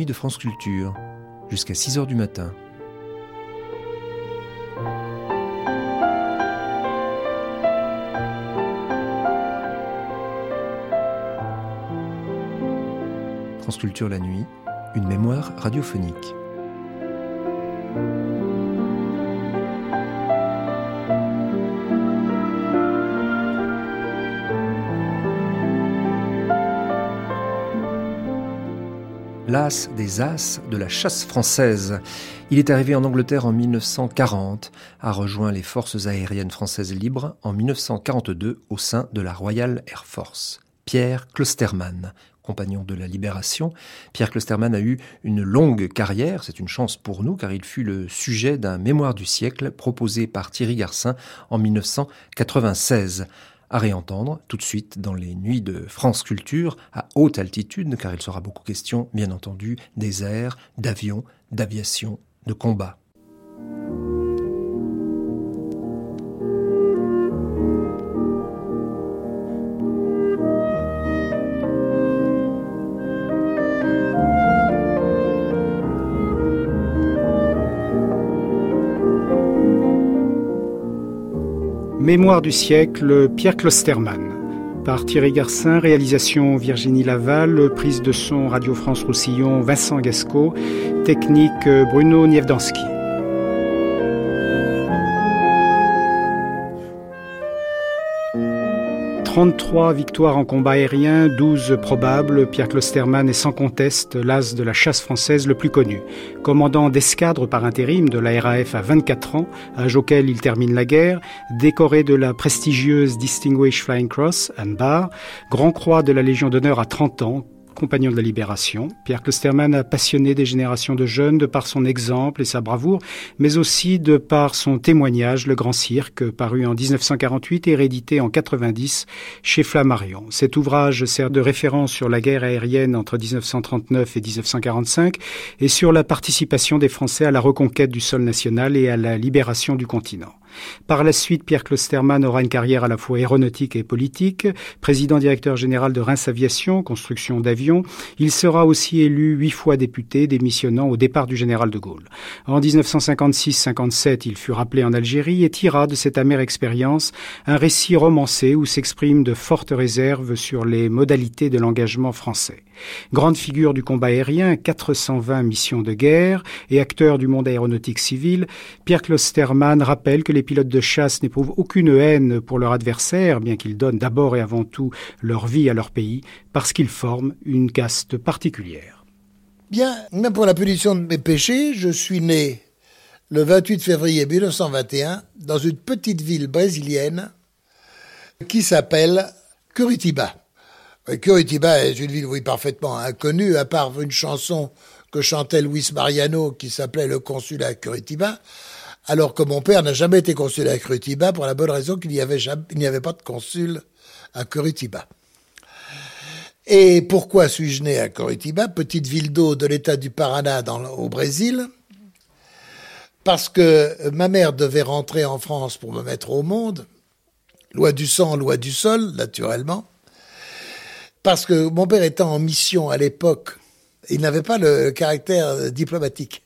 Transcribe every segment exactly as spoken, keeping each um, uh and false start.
de France Culture, jusqu'à six heures du matin. France Culture la nuit, une mémoire radiophonique. L'as des as de la chasse française. Il est arrivé en Angleterre en mille neuf cent quarante, a rejoint les forces aériennes françaises libres en mille neuf cent quarante-deux au sein de la Royal Air Force. Pierre Clostermann, compagnon de la Libération. Pierre Clostermann a eu une longue carrière, c'est une chance pour nous car il fut le sujet d'un mémoire du siècle proposé par Thierry Garcin en mille neuf cent quatre-vingt-seize. À réentendre tout de suite dans les nuits de France Culture à haute altitude, car il sera beaucoup question, bien entendu, des airs, d'avions, d'aviation, de combat. Mémoire du siècle, Pierre Clostermann, par Thierry Garcin, réalisation Virginie Laval, prise de son Radio France Roussillon, Vincent Gasco, technique Bruno Niewdanski. trente-trois victoires en combat aérien, douze probables. Pierre Clostermann est sans conteste l'as de la chasse française le plus connu. Commandant d'escadre par intérim de la R A F à vingt-quatre ans, âge auquel il termine la guerre, décoré de la prestigieuse Distinguished Flying Cross, Anne Barr, Grand Croix de la Légion d'honneur à trente ans, compagnon de la Libération. Pierre Clostermann a passionné des générations de jeunes de par son exemple et sa bravoure, mais aussi de par son témoignage, Le Grand Cirque, paru en dix-neuf cent quarante-huit et réédité en quatre-vingt-dix chez Flammarion. Cet ouvrage sert de référence sur la guerre aérienne entre dix-neuf cent trente-neuf et dix-neuf cent quarante-cinq et sur la participation des Français à la reconquête du sol national et à la libération du continent. Par la suite, Pierre Clostermann aura une carrière à la fois aéronautique et politique. Président-directeur général de Reims Aviation, construction d'avions, il sera aussi élu huit fois député, démissionnant au départ du général de Gaulle. En dix-neuf cent cinquante-six cinquante-sept, il fut rappelé en Algérie et tira de cette amère expérience un récit romancé où s'expriment de fortes réserves sur les modalités de l'engagement français. Grande figure du combat aérien, quatre cent vingt missions de guerre et acteur du monde aéronautique civil, Pierre Clostermann rappelle que les pilotes de chasse n'éprouvent aucune haine pour leur adversaire, bien qu'ils donnent d'abord et avant tout leur vie à leur pays, parce qu'ils forment une caste particulière. Bien, même pour la punition de mes péchés, je suis né le vingt-huit février mille neuf cent vingt et un dans une petite ville brésilienne qui s'appelle Curitiba. Curitiba est une ville, oui, parfaitement inconnue, à part une chanson que chantait Luis Mariano qui s'appelait Le Consul à Curitiba, alors que mon père n'a jamais été consul à Curitiba pour la bonne raison qu'il n'y avait, jamais, il n'y avait pas de consul à Curitiba. Et pourquoi suis-je né à Curitiba, petite ville d'eau de l'état du Paraná dans, au Brésil? Parce que ma mère devait rentrer en France pour me mettre au monde, loi du sang, loi du sol, naturellement. Parce que mon père étant en mission à l'époque, il n'avait pas le caractère diplomatique.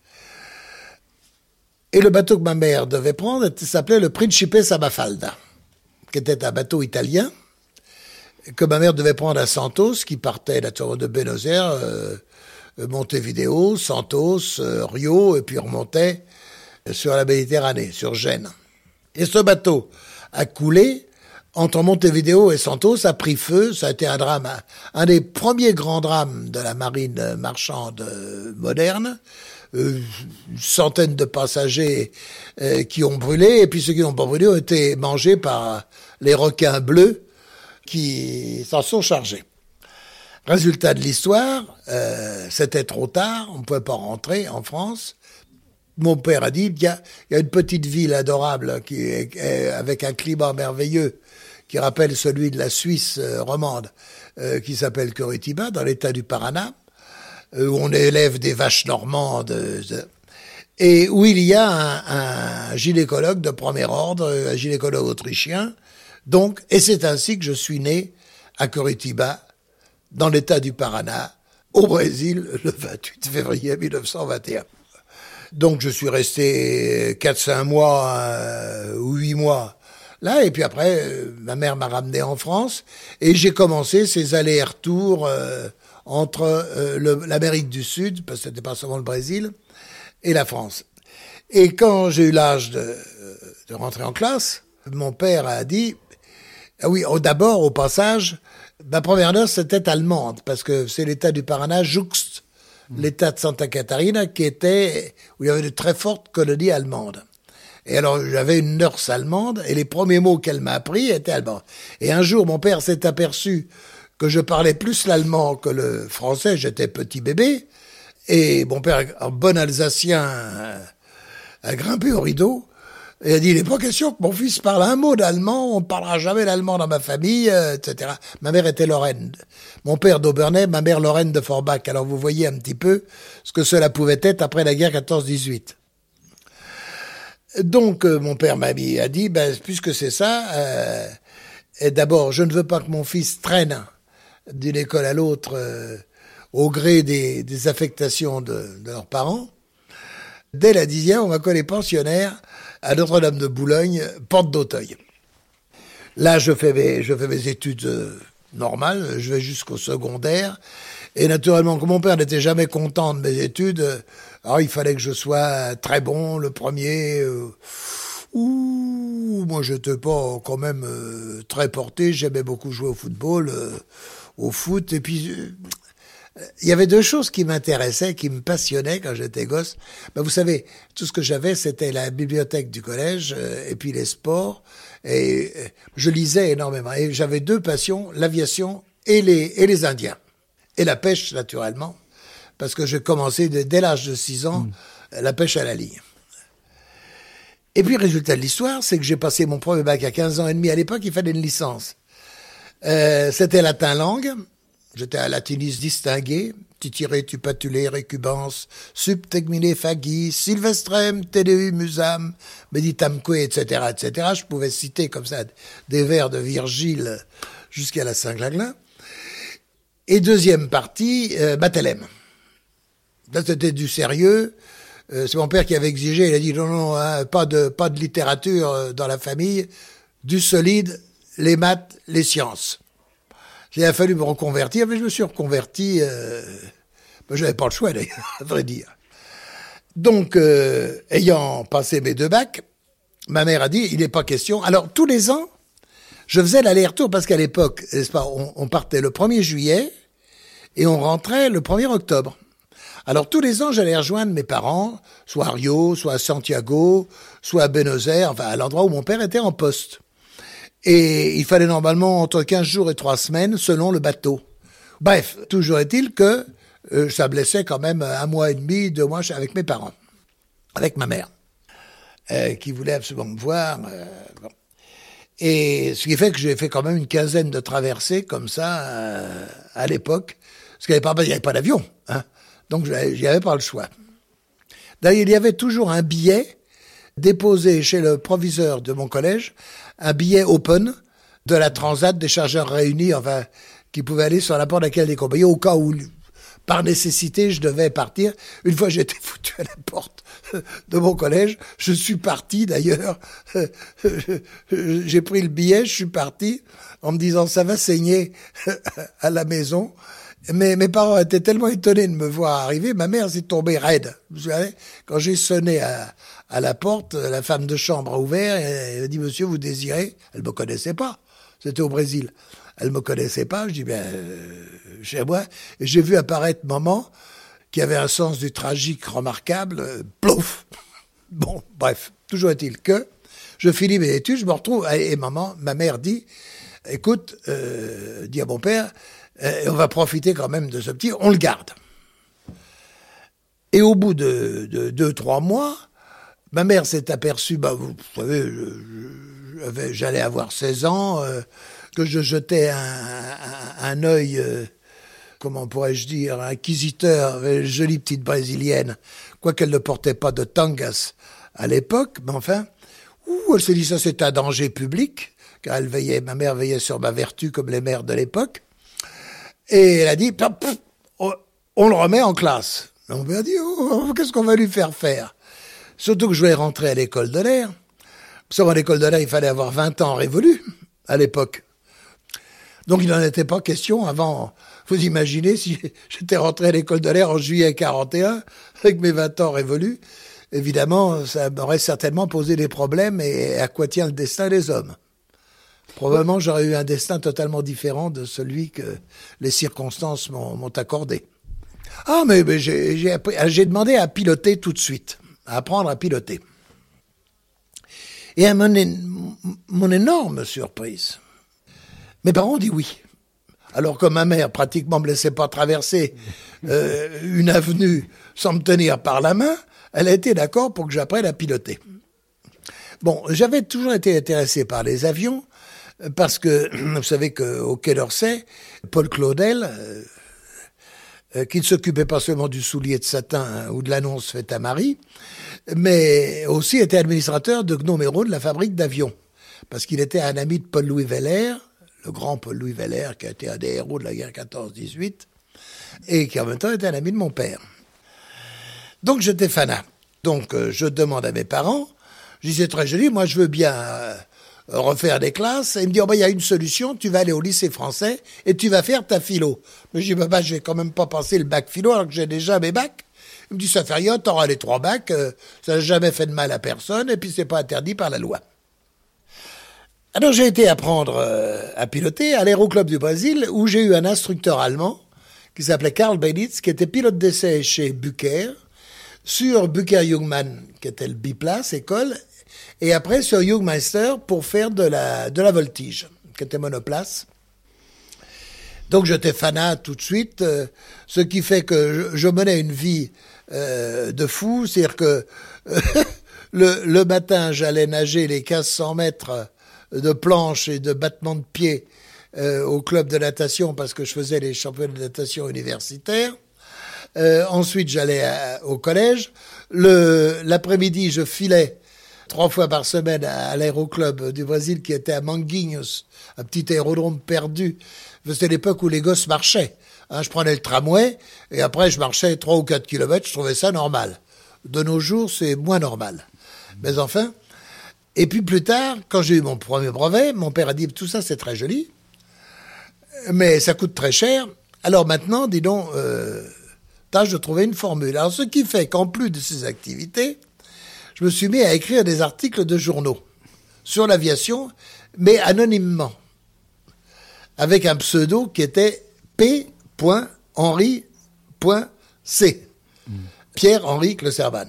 Et le bateau que ma mère devait prendre s'appelait le Principe Samafalda, qui était un bateau italien, que ma mère devait prendre à Santos, qui partait naturellement de Buenos Aires, euh, Montevideo, Santos, euh, Rio, et puis remontait sur la Méditerranée, sur Gênes. Et ce bateau a coulé entre Montevideo et Santos, a pris feu, ça a été un drame, un des premiers grands drames de la marine marchande moderne. Euh, une centaine de passagers euh, qui ont brûlé, et puis ceux qui n'ont pas brûlé ont été mangés par les requins bleus qui s'en sont chargés. Résultat de l'histoire, euh, c'était trop tard, on ne pouvait pas rentrer en France. Mon père a dit, il y a, il y a une petite ville adorable qui est, est, avec un climat merveilleux qui rappelle celui de la Suisse euh, romande, euh, qui s'appelle Curitiba, dans l'état du Paraná, euh, où on élève des vaches normandes, euh, et où il y a un, un gynécologue de premier ordre, un gynécologue autrichien. Donc, et c'est ainsi que je suis né à Curitiba, dans l'état du Paraná, au Brésil le vingt-huit février mille neuf cent vingt et un. Donc je suis resté quatre cinq mois euh, ou huit mois là, et puis après, euh, ma mère m'a ramené en France, et j'ai commencé ces allers-retours euh, entre euh, le, l'Amérique du Sud, parce que c'était pas seulement le Brésil, et la France. Et quand j'ai eu l'âge de, de rentrer en classe, mon père a dit, ah oui, oh, d'abord, au passage, ma première noce c'était allemande, parce que c'est l'état du Paraná jouxte l'état de Santa Catarina, qui était, où il y avait de très fortes colonies allemandes. Et alors, j'avais une nurse allemande, et les premiers mots qu'elle m'a appris étaient allemands. Et un jour, mon père s'est aperçu que je parlais plus l'allemand que le français, j'étais petit bébé, et mon père, en bon alsacien, a grimpé au rideau, et a dit, il n'est pas question que mon fils parle un mot d'allemand, on ne parlera jamais l'allemand dans ma famille, euh, et cetera. Ma mère était lorraine. Mon père d'Aubernay, ma mère Lorraine de Forbach. Alors vous voyez un petit peu ce que cela pouvait être après la guerre quatorze dix-huit. Donc, euh, mon père m'a dit, a dit, ben, puisque c'est ça, euh, et d'abord, je ne veux pas que mon fils traîne d'une école à l'autre euh, au gré des, des affectations de, de leurs parents. Dès la dixième, on m'a collé pensionnaire à Notre-Dame de Boulogne, porte d'Auteuil. Là, je fais mes, je fais mes études euh, normales, je vais jusqu'au secondaire. Et naturellement, comme mon père n'était jamais content de mes études, alors il fallait que je sois très bon, le premier. Euh, ouh, moi, j'étais pas quand même euh, très porté. J'aimais beaucoup jouer au football, euh, au foot. Et puis, euh, il y avait deux choses qui m'intéressaient, qui me passionnaient quand j'étais gosse. Ben, vous savez, tout ce que j'avais, c'était la bibliothèque du collège euh, et puis les sports. Et euh, je lisais énormément. Et j'avais deux passions, l'aviation et les, et les Indiens. Et la pêche, naturellement, parce que j'ai commencé dès, dès l'âge de six ans, mmh. la pêche à la ligne. Et puis, résultat de l'histoire, c'est que j'ai passé mon premier bac à quinze ans et demi. À l'époque, il fallait une licence. Euh, c'était latin langue. J'étais un latiniste distingué. Titiré, tupatulé, récubans, subtegmine, fagi, silvestrem, tedeu, musam, meditamque, et cetera, et cetera. Je pouvais citer comme ça des vers de Virgile jusqu'à la Saint-Glaglen. Et deuxième partie, euh, Bethléem. Là, c'était du sérieux. Euh, c'est mon père qui avait exigé. Il a dit non, non, hein, pas de pas de littérature euh, dans la famille, du solide, les maths, les sciences. Il a fallu me reconvertir, mais je me suis reconverti. Euh, ben, j'avais pas le choix d'ailleurs, à vrai dire. Donc, euh, ayant passé mes deux bacs, ma mère a dit il n'est pas question. Alors tous les ans, je faisais l'aller-retour parce qu'à l'époque, n'est-ce pas, on, on partait le premier juillet et on rentrait le premier octobre. Alors tous les ans, j'allais rejoindre mes parents, soit à Rio, soit à Santiago, soit à Buenos Aires, enfin à l'endroit où mon père était en poste. Et il fallait normalement entre quinze jours et trois semaines selon le bateau. Bref, toujours est-il que euh, ça me laissait quand même un mois et demi, deux mois avec mes parents, avec ma mère, euh, qui voulait absolument me voir. Euh, bon. Et ce qui fait que j'ai fait quand même une quinzaine de traversées comme ça euh, à l'époque, parce qu'il n'y avait pas, il n'y avait pas d'avion, hein. Donc j'y avais pas le choix. D'ailleurs, il y avait toujours un billet déposé chez le proviseur de mon collège, un billet open de la Transat des chargeurs réunis, enfin, qui pouvait aller sur la porte d'accueil des compagnies, au cas où, par nécessité, je devais partir. Une fois, j'étais foutu à la porte de mon collège. Je suis parti, d'ailleurs. J'ai pris le billet, je suis parti, en me disant, ça va saigner à la maison. Mais mes parents étaient tellement étonnés de me voir arriver, ma mère s'est tombée raide. Vous savez, quand j'ai sonné à, à la porte, la femme de chambre a ouvert et elle a dit « Monsieur, vous désirez ?» Elle me connaissait pas. C'était au Brésil. Elle me connaissait pas. Je dis « Bien, euh, chez moi. » Et j'ai vu apparaître maman, qui avait un sens du tragique remarquable. Euh, plouf. Bon, bref. Toujours est-il que je finis mes études, je me retrouve, et maman, ma mère dit « Écoute, euh, dis à mon père, et on va profiter quand même de ce petit, on le garde. » Et au bout de, de deux, trois mois, ma mère s'est aperçue, bah, vous savez, je, je, j'allais avoir seize ans, euh, que je jetais un, un, un œil, euh, comment pourrais-je dire, inquisiteur, une jolie petite brésilienne, quoiqu'elle ne portait pas de tangas à l'époque, mais enfin, ouh, elle s'est dit ça c'est un danger public, car elle veillait, ma mère veillait sur ma vertu comme les mères de l'époque. Et elle a dit, oh, on le remet en classe. Mon père dit, oh, qu'est-ce qu'on va lui faire faire? Surtout que je voulais rentrer à l'école de l'air. Sauf à l'école de l'air, il fallait avoir vingt ans révolus à l'époque. Donc il n'en était pas question avant. Vous imaginez si j'étais rentré à l'école de l'air en juillet quarante et un, avec mes vingt ans révolus, évidemment, ça m'aurait certainement posé des problèmes. Et à quoi tient le destin des hommes? Probablement, j'aurais eu un destin totalement différent de celui que les circonstances m'ont, m'ont accordé. Ah, mais, mais j'ai, j'ai, appris, j'ai demandé à piloter tout de suite, à apprendre à piloter. Et à mon, mon énorme surprise, mes parents ont dit oui. Alors que ma mère pratiquement me laissait pas traverser euh, une avenue sans me tenir par la main, elle a été d'accord pour que j'apprenne à piloter. Bon, j'avais toujours été intéressé par les avions, parce que vous savez qu'au Quai d'Orsay, Paul Claudel, euh, euh, qui ne s'occupait pas seulement du soulier de satin hein, ou de l'annonce faite à Marie, mais aussi était administrateur de Gnome Hérault de la fabrique d'avions, parce qu'il était un ami de Paul-Louis Weller, le grand Paul-Louis Weller, qui a été un des héros de la guerre quatorze dix-huit, et qui en même temps était un ami de mon père. Donc j'étais fanat. Donc euh, je demande à mes parents, je dis c'est très joli, moi je veux bien euh, refaire des classes. Et il me dit, oh ben il y a une solution, tu vas aller au lycée français et tu vas faire ta philo. Mais je dis, bah, bah je vais quand même pas passer le bac philo alors que j'ai déjà mes bacs. Il me dit, ça fait rien, t'auras les trois bacs, euh, ça n'a jamais fait de mal à personne et puis c'est pas interdit par la loi. Alors j'ai été apprendre euh, à piloter à l'Aéroclub du Brésil où j'ai eu un instructeur allemand qui s'appelait Karl Benitz, qui était pilote d'essai chez Bucher, sur Bucher-Jungmann, qui était le biplace école, et après sur Jungmeister pour faire de la, de la voltige, qui était monoplace. Donc j'étais fanat tout de suite, euh, ce qui fait que je, je menais une vie euh, de fou, c'est-à-dire que euh, le, le matin j'allais nager les quinze cents mètres de planche et de battement de pied euh, au club de natation parce que je faisais les championnats de natation universitaires. Euh, ensuite, j'allais à, au collège. Le, l'après-midi, je filais trois fois par semaine à, à l'aéroclub du Brésil qui était à Manguinhos, un petit aérodrome perdu. C'était l'époque où les gosses marchaient. Hein, je prenais le tramway et après je marchais trois ou quatre kilomètres. Je trouvais ça normal. De nos jours, c'est moins normal. Mais enfin... Et puis plus tard, quand j'ai eu mon premier brevet, mon père a dit « Tout ça, c'est très joli, mais ça coûte très cher. Alors maintenant, dis donc, euh, tâche de trouver une formule. » Alors ce qui fait qu'en plus de ces activités, je me suis mis à écrire des articles de journaux sur l'aviation, mais anonymement, avec un pseudo qui était P. Henri C. Mmh. Pierre-Henri Closserman.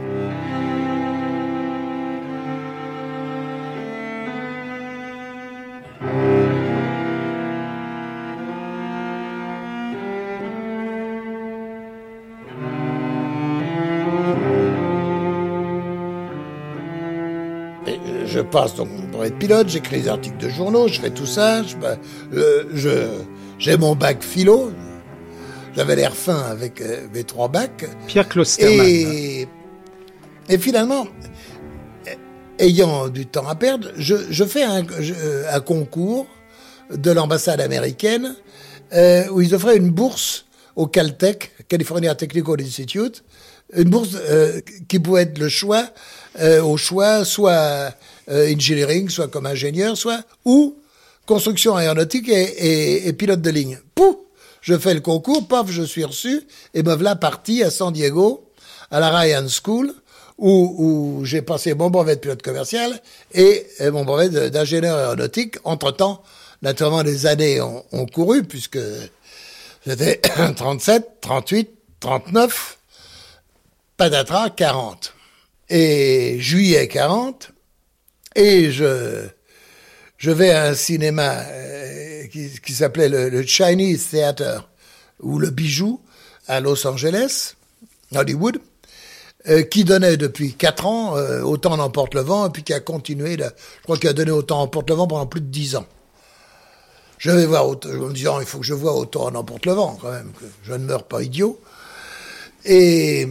Je passe donc mon brevet de pilote, j'écris des articles de journaux, je fais tout ça, je, euh, je, j'ai mon bac philo, j'avais l'air fin avec euh, mes trois bacs. Pierre Closterman. Et, et finalement, ayant du temps à perdre, je, je fais un, je, un concours de l'ambassade américaine euh, où ils offraient une bourse au Caltech, California Technical Institute, une bourse euh, qui pouvait être le choix, euh, au choix, soit euh, engineering, soit comme ingénieur, soit ou construction aéronautique et, et, et pilote de ligne. Pouf, je fais le concours, paf, je suis reçu, et me voilà parti à San Diego, à la Ryan School, où, où j'ai passé mon brevet de pilote commercial et, et mon brevet de, d'ingénieur aéronautique. Entre-temps, naturellement, les années ont, ont couru, puisque j'étais trente-sept, trente-huit, trente-neuf, patatras, quarante. Et juillet quarante, et je, je vais à un cinéma euh, qui, qui s'appelait le, le Chinese Theater, ou le Bijou, à Los Angeles, Hollywood, euh, qui donnait depuis quatre ans euh, Autant n'emporte le vent, et puis qui a continué, là, je crois qu'il a donné Autant n'emporte le vent pendant plus de dix ans. Je vais voir, je me disant, il faut que je vois Autant n'emporte le vent, quand même, que je ne meurs pas idiot. Et...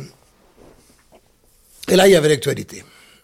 Et là, il y avait l'actualité.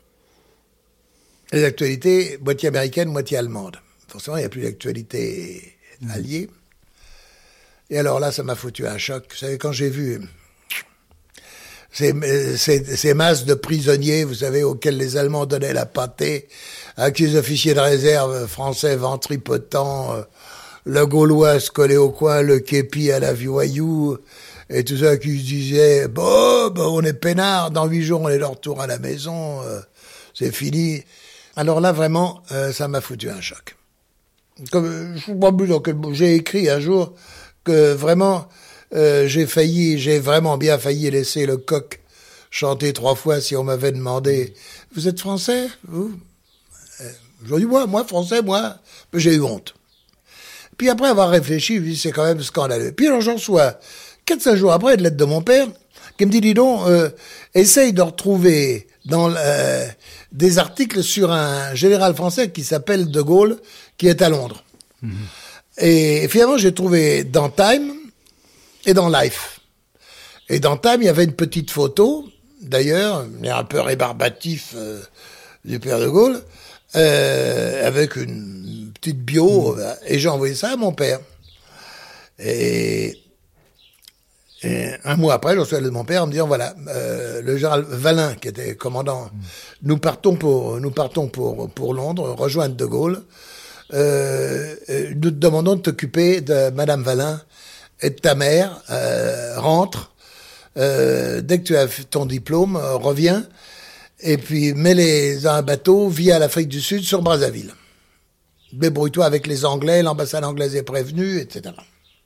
Les actualités, moitié américaine, moitié allemande. Forcément, il n'y a plus d'actualité alliée. Et alors là, ça m'a foutu un choc. Vous savez, quand j'ai vu ces, ces, ces masses de prisonniers, vous savez, auxquels les Allemands donnaient la pâtée, avec les officiers de réserve français ventripotents, euh, le Gaulois se collé au coin, le képi à la voyou, et tout ça qui se disait, bon, bon, on est peinards, dans huit jours on est de retour à la maison, euh, c'est fini. Alors là, vraiment, euh, ça m'a foutu un choc. Comme, je sais pas plus dans quel mot, j'ai écrit un jour que vraiment, euh, j'ai failli, j'ai vraiment bien failli laisser le coq chanter trois fois si on m'avait demandé, vous êtes français, vous? euh, Je dis, moi, moi, français, moi, mais j'ai eu honte. Puis après avoir réfléchi, je me dis, c'est quand même scandaleux. Puis alors j'en reçois, quatre cinq jours après, une lettre de mon père, qui me dit, dis donc, euh, essaye de retrouver dans euh, des articles sur un général français qui s'appelle De Gaulle, qui est à Londres. Mmh. Et finalement, j'ai trouvé dans Time et dans Life. Et dans Time, il y avait une petite photo, d'ailleurs, un peu rébarbatif euh, du père De Gaulle, euh, avec une petite bio, mmh. et j'ai envoyé ça à mon père. Et... Et un mois après, je reçois de mon père en me disant, voilà, euh, le général Valin, qui était commandant, mmh. nous partons pour, nous partons pour, pour Londres, rejoindre De Gaulle. Euh, nous te demandons de t'occuper de Madame Valin et de ta mère. Euh, rentre. Euh, dès que tu as ton diplôme, euh, reviens. Et puis, mets-les dans un bateau via l'Afrique du Sud sur Brazzaville. Débrouille-toi avec les Anglais, l'ambassade anglaise est prévenue, et cetera.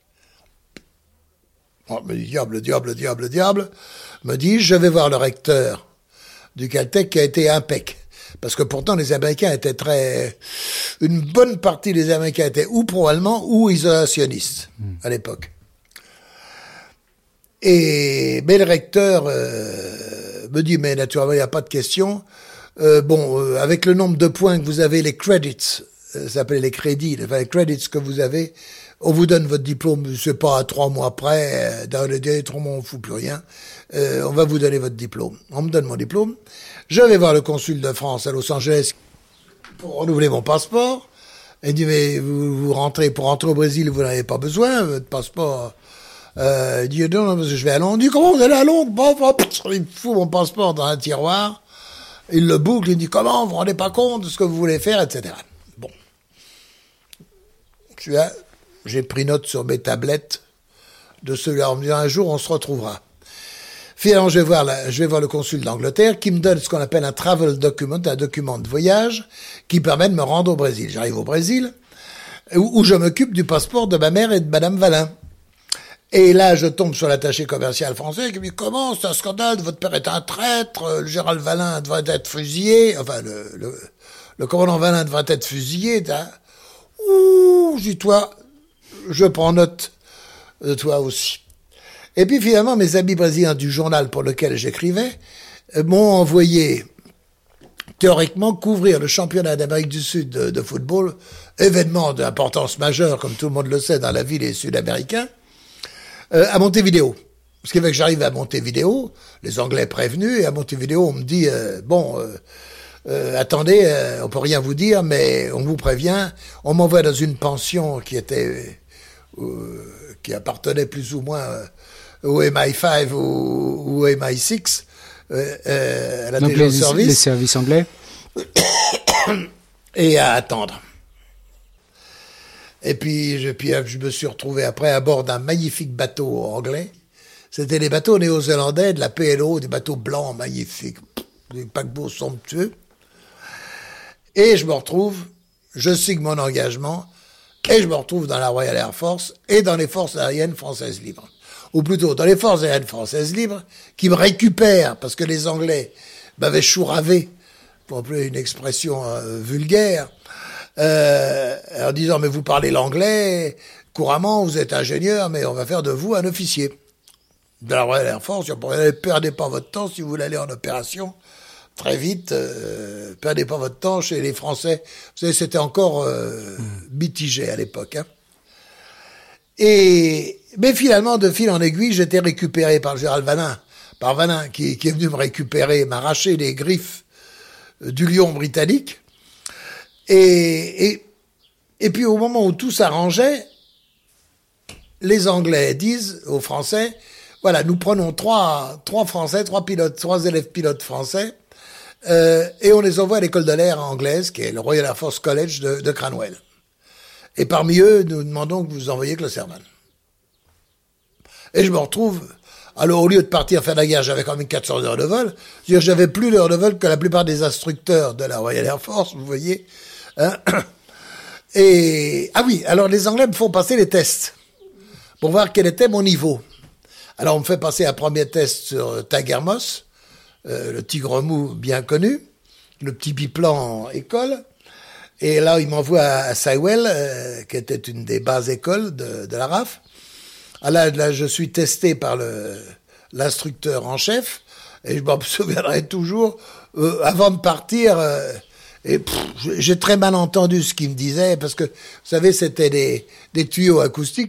Oh, me dit, diable, diable, diable, diable, me dit, je vais voir le recteur du Caltech qui a été impec. Parce que pourtant, les Américains étaient très... Une bonne partie des Américains étaient ou pro-allemands ou isolationnistes, mmh. à l'époque. Et, mais le recteur euh, me dit, mais naturellement, il n'y a pas de question. Euh, bon, euh, avec le nombre de points que vous avez, les credits, euh, ça s'appelle les crédits, enfin, les credits que vous avez, on vous donne votre diplôme, c'est pas à trois mois près, dans le délai, trois mois, on fout plus rien. Euh, on va vous donner votre diplôme. On me donne mon diplôme. Je vais voir le consul de France à Los Angeles pour renouveler mon passeport. Il dit, mais vous, vous rentrez, pour rentrer au Brésil, vous n'avez pas besoin, votre passeport. Euh, il dit, non, non, parce que je vais à Londres. Il dit, comment vous allez à Londres? Bon, bon, il fout mon passeport dans un tiroir. Il le boucle, il dit, comment, vous vous rendez pas compte de ce que vous voulez faire, et cetera. Bon. Je suis là. J'ai pris note sur mes tablettes de celui-là en me disant un jour on se retrouvera. Finalement, je vais voir, la, je vais voir le consul d'Angleterre qui me donne ce qu'on appelle un travel document, un document de voyage qui permet de me rendre au Brésil. J'arrive au Brésil où, où je m'occupe du passeport de ma mère et de Madame Valin. Et là, je tombe sur l'attaché commercial français qui me dit « Comment, c'est un scandale, votre père est un traître, le général Valin devrait être fusillé, enfin, le, le, le commandant Valin devrait être fusillé. » Ouh, je dis « Toi, je prends note de toi aussi. » Et puis finalement, mes amis brésiliens du journal pour lequel j'écrivais m'ont envoyé théoriquement couvrir le championnat d'Amérique du Sud de, de football, événement d'importance majeure, comme tout le monde le sait, dans la vie des Sud-Américains, euh, à Montevideo. Ce qui fait que j'arrive à Montevideo, les Anglais prévenus, et à Montevideo, on me dit, euh, bon... Euh, Euh, attendez, euh, on peut rien vous dire, mais on vous prévient. On m'envoie dans une pension qui était, euh, qui appartenait plus ou moins euh, au M I cinq ou, ou M I six, euh, euh, à la Donc les, service. les services anglais. Et à attendre. Et puis je, puis, je me suis retrouvé après à bord d'un magnifique bateau anglais. C'était les bateaux néo-zélandais de la P L O, des bateaux blancs magnifiques, des paquebots somptueux. Et je me retrouve, je signe mon engagement, et je me retrouve dans la Royal Air Force et dans les forces aériennes françaises libres. Ou plutôt, dans les forces aériennes françaises libres, qui me récupèrent, parce que les Anglais m'avaient chouravé, pour employer une expression euh, vulgaire, euh, en disant, mais vous parlez l'anglais couramment, vous êtes ingénieur, mais on va faire de vous un officier. De la Royal Air Force, ne perdez pas votre temps si vous voulez aller en opération. Très vite, euh, perdez pas votre temps chez les Français. Vous savez, c'était encore euh, mitigé à l'époque. Hein. Et mais finalement, de fil en aiguille, j'étais récupéré par le général Valin, par Valin, qui, qui est venu me récupérer, m'arracher les griffes du lion britannique. Et, et, et puis au moment où tout s'arrangeait, les Anglais disent aux Français, voilà, nous prenons trois, trois Français, trois pilotes, trois élèves pilotes français, euh, et on les envoie à l'école de l'air anglaise, qui est le Royal Air Force College de, de Cranwell. Et parmi eux, nous demandons que vous envoyiez Klosterman. Et je me retrouve, alors au lieu de partir faire la guerre, j'avais quand même quatre cents heures de vol, c'est-à-dire j'avais plus d'heures de vol que la plupart des instructeurs de la Royal Air Force, vous voyez. Hein. Et, ah oui, alors les Anglais me font passer les tests, pour voir quel était mon niveau. Alors, on me fait passer un premier test sur Tagermos, euh, le tigre mou bien connu, le petit biplan école. Et là, il m'envoie à Sywell, euh, qui était une des bases écoles de, de la R A F. Ah là, là, je suis testé par le, l'instructeur en chef, et je m'en souviendrai toujours, euh, avant de partir, euh, et pff, j'ai très mal entendu ce qu'il me disait, parce que, vous savez, c'était des, des tuyaux acoustiques.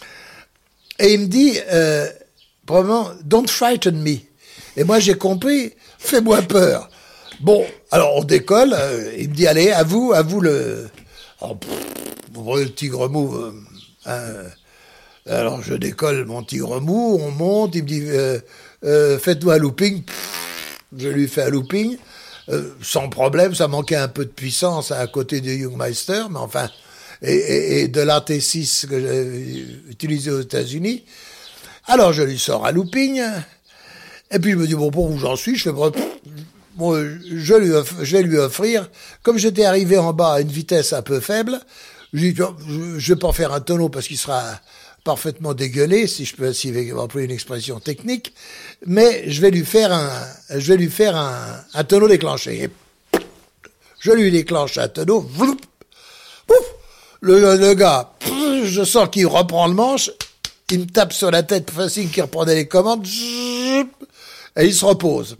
Et il me dit... Euh, Probablement, don't frighten me. Et moi, j'ai compris, fais-moi peur. Bon, alors on décolle, euh, il me dit, allez, à vous, à vous le... Alors, pff, le tigre mou, euh, euh, alors je décolle mon tigre mou, on monte, il me dit, euh, euh, faites-nous un looping. Pff, je lui fais un looping, euh, sans problème, ça manquait un peu de puissance à côté du Jungmeister, mais enfin, et, et, et de l'A T six que j'ai utilisé aux États-Unis. Alors, je lui sors un looping, et puis je me dis, bon, bon, où j'en suis, je fais, bon, je, lui off- je vais lui offrir, comme j'étais arrivé en bas à une vitesse un peu faible, je dis, je vais pas en faire un tonneau parce qu'il sera parfaitement dégueulé, si je peux si employer une expression technique, mais je vais lui faire un, je vais lui faire un, un tonneau déclenché. Et je lui déclenche un tonneau, vloup, pouf, le, le gars, je sens qu'il reprend le manche, il me tape sur la tête, facile qu'il reprenait les commandes, et il se repose.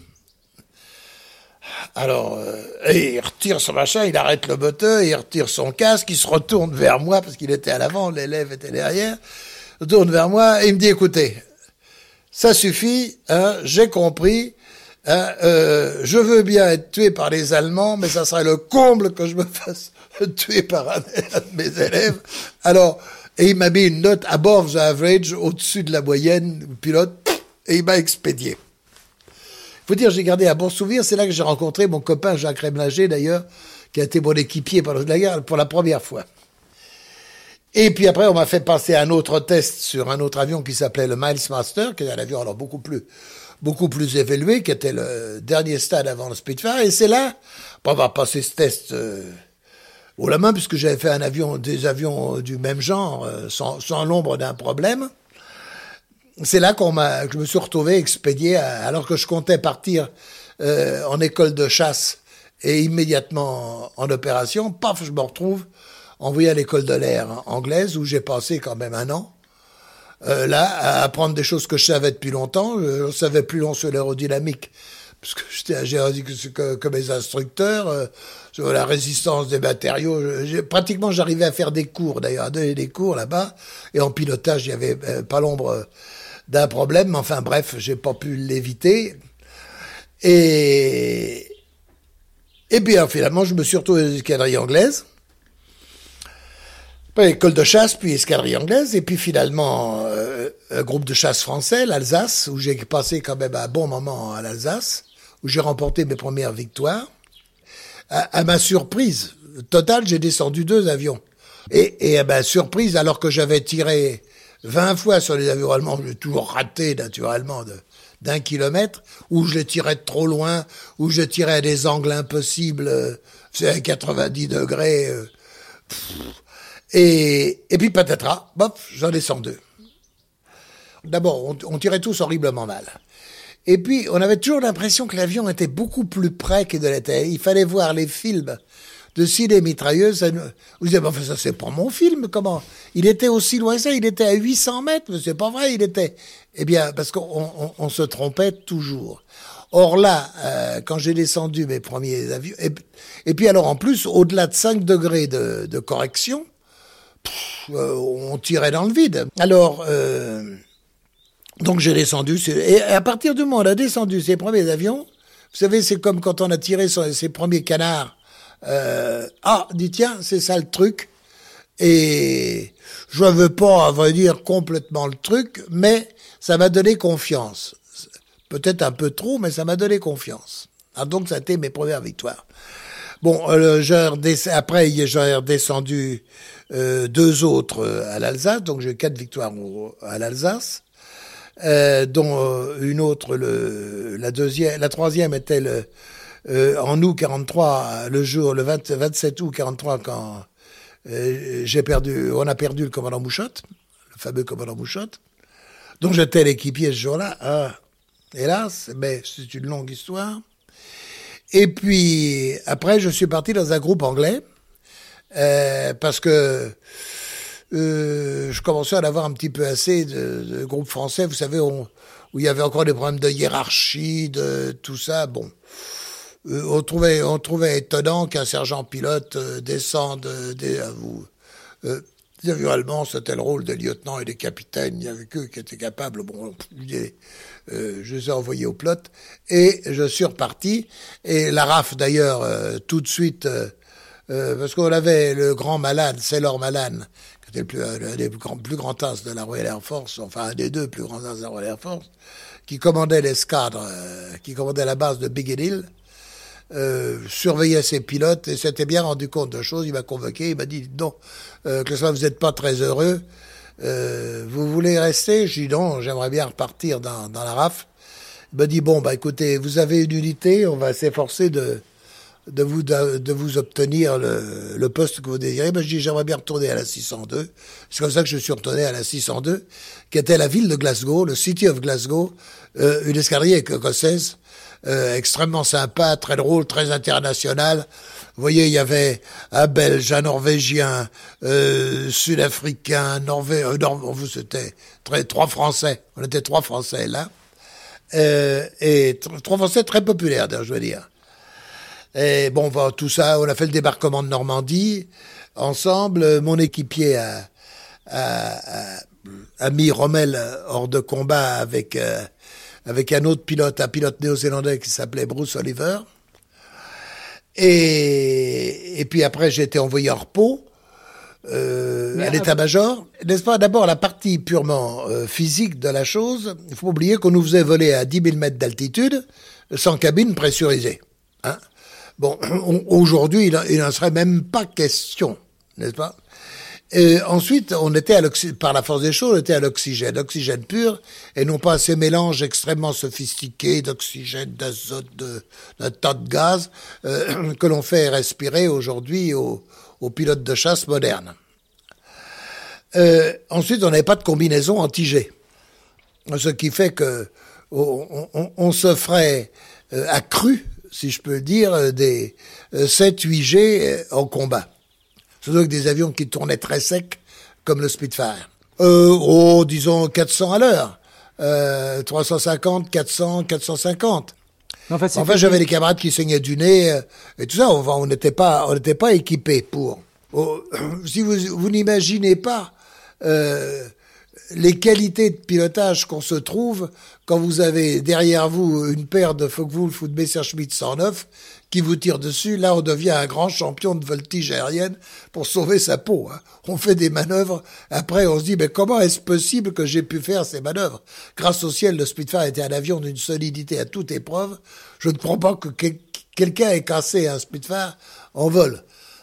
Alors, euh, et il retire son machin, il arrête le moteur, il retire son casque, il se retourne vers moi, parce qu'il était à l'avant, l'élève était derrière, il se tourne vers moi, et il me dit, écoutez, ça suffit, hein, j'ai compris, hein, euh, je veux bien être tué par les Allemands, mais ça serait le comble que je me fasse tuer par un, un de mes élèves. Alors, et il m'a mis une note above the average, au-dessus de la moyenne, le pilote, et il m'a expédié. Il faut dire, j'ai gardé un bon souvenir, c'est là que j'ai rencontré mon copain Jacques Remlinger, d'ailleurs, qui a été mon équipier pendant la guerre pour la première fois. Et puis après, on m'a fait passer un autre test sur un autre avion qui s'appelait le Miles Master, qui est un avion alors beaucoup plus, beaucoup plus évolué, qui était le dernier stade avant le Spitfire, et c'est là, pour avoir passé ce test... Euh, haut la main, puisque j'avais fait un avion, des avions du même genre, euh, sans, sans l'ombre d'un problème. C'est là qu'on m'a, que je me suis retrouvé expédié, à, alors que je comptais partir euh, en école de chasse et immédiatement en, en opération. Paf, je me retrouve envoyé à l'école de l'air anglaise, où j'ai passé quand même un an. Euh, là, à apprendre des choses que je savais depuis longtemps. Je, je savais plus long sur l'aérodynamique, parce que j'étais ingénieur que, que mes instructeurs, euh, sur la résistance des matériaux. J'ai, pratiquement, j'arrivais à faire des cours, d'ailleurs, à donner des cours là-bas. Et en pilotage, il n'y avait euh, pas l'ombre d'un problème. Mais enfin, bref, j'ai pas pu l'éviter. Et, et bien, finalement, je me suis retrouvé dans l'escadrille anglaise. Puis école de chasse, puis escadrille anglaise. Et puis finalement, euh, un groupe de chasse français, l'Alsace, où j'ai passé quand même un bon moment à l'Alsace, où j'ai remporté mes premières victoires. À, à ma surprise totale, j'ai descendu deux avions. Et, et à ma surprise, alors que j'avais tiré vingt fois sur les avions allemands, j'ai toujours raté naturellement de, d'un kilomètre, où je les tirais de trop loin, où je tirais à des angles impossibles, euh, c'est à quatre-vingt-dix degrés. Euh, et, et puis patatras, bof, j'en descends deux. D'abord, on, on tirait tous horriblement mal. Et puis, on avait toujours l'impression que l'avion était beaucoup plus près qu'il ne l'était. Il fallait voir les films de ciné mitrailleuses. Ça nous... Vous disiez, enfin, ça, c'est pas mon film, comment? Il était aussi loin que ça, il était à huit cents mètres, mais c'est pas vrai, il était... Eh bien, parce qu'on on, on se trompait toujours. Or là, euh, quand j'ai descendu mes premiers avions... Et, et puis alors, en plus, au-delà de cinq degrés de, de correction, pff, euh, on tirait dans le vide. Alors... Euh, Donc j'ai descendu, et à partir du moment où on a descendu ces premiers avions, vous savez, c'est comme quand on a tiré sur ces premiers canards. Euh, ah, dit tiens, c'est ça le truc. Et je ne veux pas, à vrai dire, complètement le truc, mais ça m'a donné confiance. Peut-être un peu trop, mais ça m'a donné confiance. Ah, donc, ça a été mes premières victoires. Bon, euh, j'ai redesc... après, j'ai redescendu euh, deux autres à l'Alsace, donc j'ai eu quatre victoires à l'Alsace, euh, dont euh, une autre, le, la deuxième, la troisième était le, euh, en août quarante-trois, le jour, le vingt, vingt-sept août quarante-trois, quand euh, j'ai perdu, on a perdu le commandant Mouchotte, le fameux commandant Mouchotte, dont j'étais l'équipier ce jour-là. Ah, hélas, mais c'est une longue histoire. Et puis, après, je suis parti dans un groupe anglais, euh, parce que euh, je commençais à en avoir un petit peu assez de, de groupes français, vous savez, on, où il y avait encore des problèmes de hiérarchie, de tout ça. Bon, euh, on trouvait, on trouvait étonnant qu'un sergent-pilote euh, descende des, à vous. Euh, Naturellement, c'était le rôle des lieutenants et des capitaines. Il y avait qu'eux qui étaient capables. Bon, euh, je les ai envoyés au plot et je suis reparti. Et la R A F, d'ailleurs, euh, tout de suite, euh, euh, parce qu'on avait le grand Malan, Sailor Malan, qui était le plus, un des plus grands, plus grands as de la Royal Air Force, enfin un des deux plus grands as de la Royal Air Force, qui commandait l'escadre, euh, qui commandait la base de Biggin Hill. Euh, surveillait ses pilotes et s'était bien rendu compte de choses. Il m'a convoqué, il m'a dit non, euh, que ça vous n'êtes pas très heureux, euh, vous voulez rester? Je dis non, j'aimerais bien repartir dans, dans la R A F. Il m'a dit bon bah écoutez, vous avez une unité, on va s'efforcer de de vous de, de vous obtenir le, le poste que vous désirez. Ben, je dis j'aimerais bien retourner à la six cent deux. C'est comme ça que je suis retourné à la six cent deux, qui était la ville de Glasgow, le City of Glasgow, euh, une escadrille écossaise. Euh, extrêmement sympa, très drôle, très international. Vous voyez, il y avait un Belge, un Norvégien, euh, Sud-Africain, Norvégien, euh, Nor- c'était très, trois Français. On était trois Français là. Euh, et t- trois Français très populaires, je veux dire. Et bon, bah, tout ça, on a fait le débarquement de Normandie ensemble. Mon équipier a, a, a, a mis Rommel hors de combat avec... Euh, avec un autre pilote, un pilote néo-zélandais qui s'appelait Bruce Oliver. Et, et puis après, j'ai été envoyé en repos euh, à l'état-major. N'est-ce pas? D'abord, la partie purement euh, physique de la chose, il faut oublier qu'on nous faisait voler à dix mille mètres d'altitude, sans cabine pressurisée. Hein? Bon, on, aujourd'hui, il n'en serait même pas question, n'est-ce pas? Et ensuite, on était à par la force des choses, on était à l'oxygène, l'oxygène pur, et non pas ces mélanges extrêmement sophistiqués d'oxygène, d'azote, de, d'un tas de gaz euh, que l'on fait respirer aujourd'hui aux, aux pilotes de chasse modernes. Euh, ensuite, on n'avait pas de combinaison anti-G, ce qui fait que on, on, on se ferait euh, accru, si je peux dire, des euh, sept huit G en combat. Surtout avec des avions qui tournaient très secs, comme le Spitfire. Euh, oh, disons quatre cents à l'heure. Euh, trois cent cinquante, quatre cents, quatre cent cinquante. En fait, enfin, j'avais des camarades qui saignaient du nez, euh, et tout ça. On n'était pas, on n'était pas équipés pour. Oh, si vous, vous n'imaginez pas, euh, les qualités de pilotage qu'on se trouve quand vous avez derrière vous une paire de Focke-Wulf ou de Messerschmitt cent neuf qui vous tire dessus. Là, on devient un grand champion de voltige aérienne pour sauver sa peau. Hein. On fait des manœuvres. Après, on se dit, mais comment est-ce possible que j'ai pu faire ces manœuvres? Grâce au ciel, le Spitfire était un avion d'une solidité à toute épreuve. Je ne crois pas que quel- quelqu'un ait cassé un Spitfire en vol.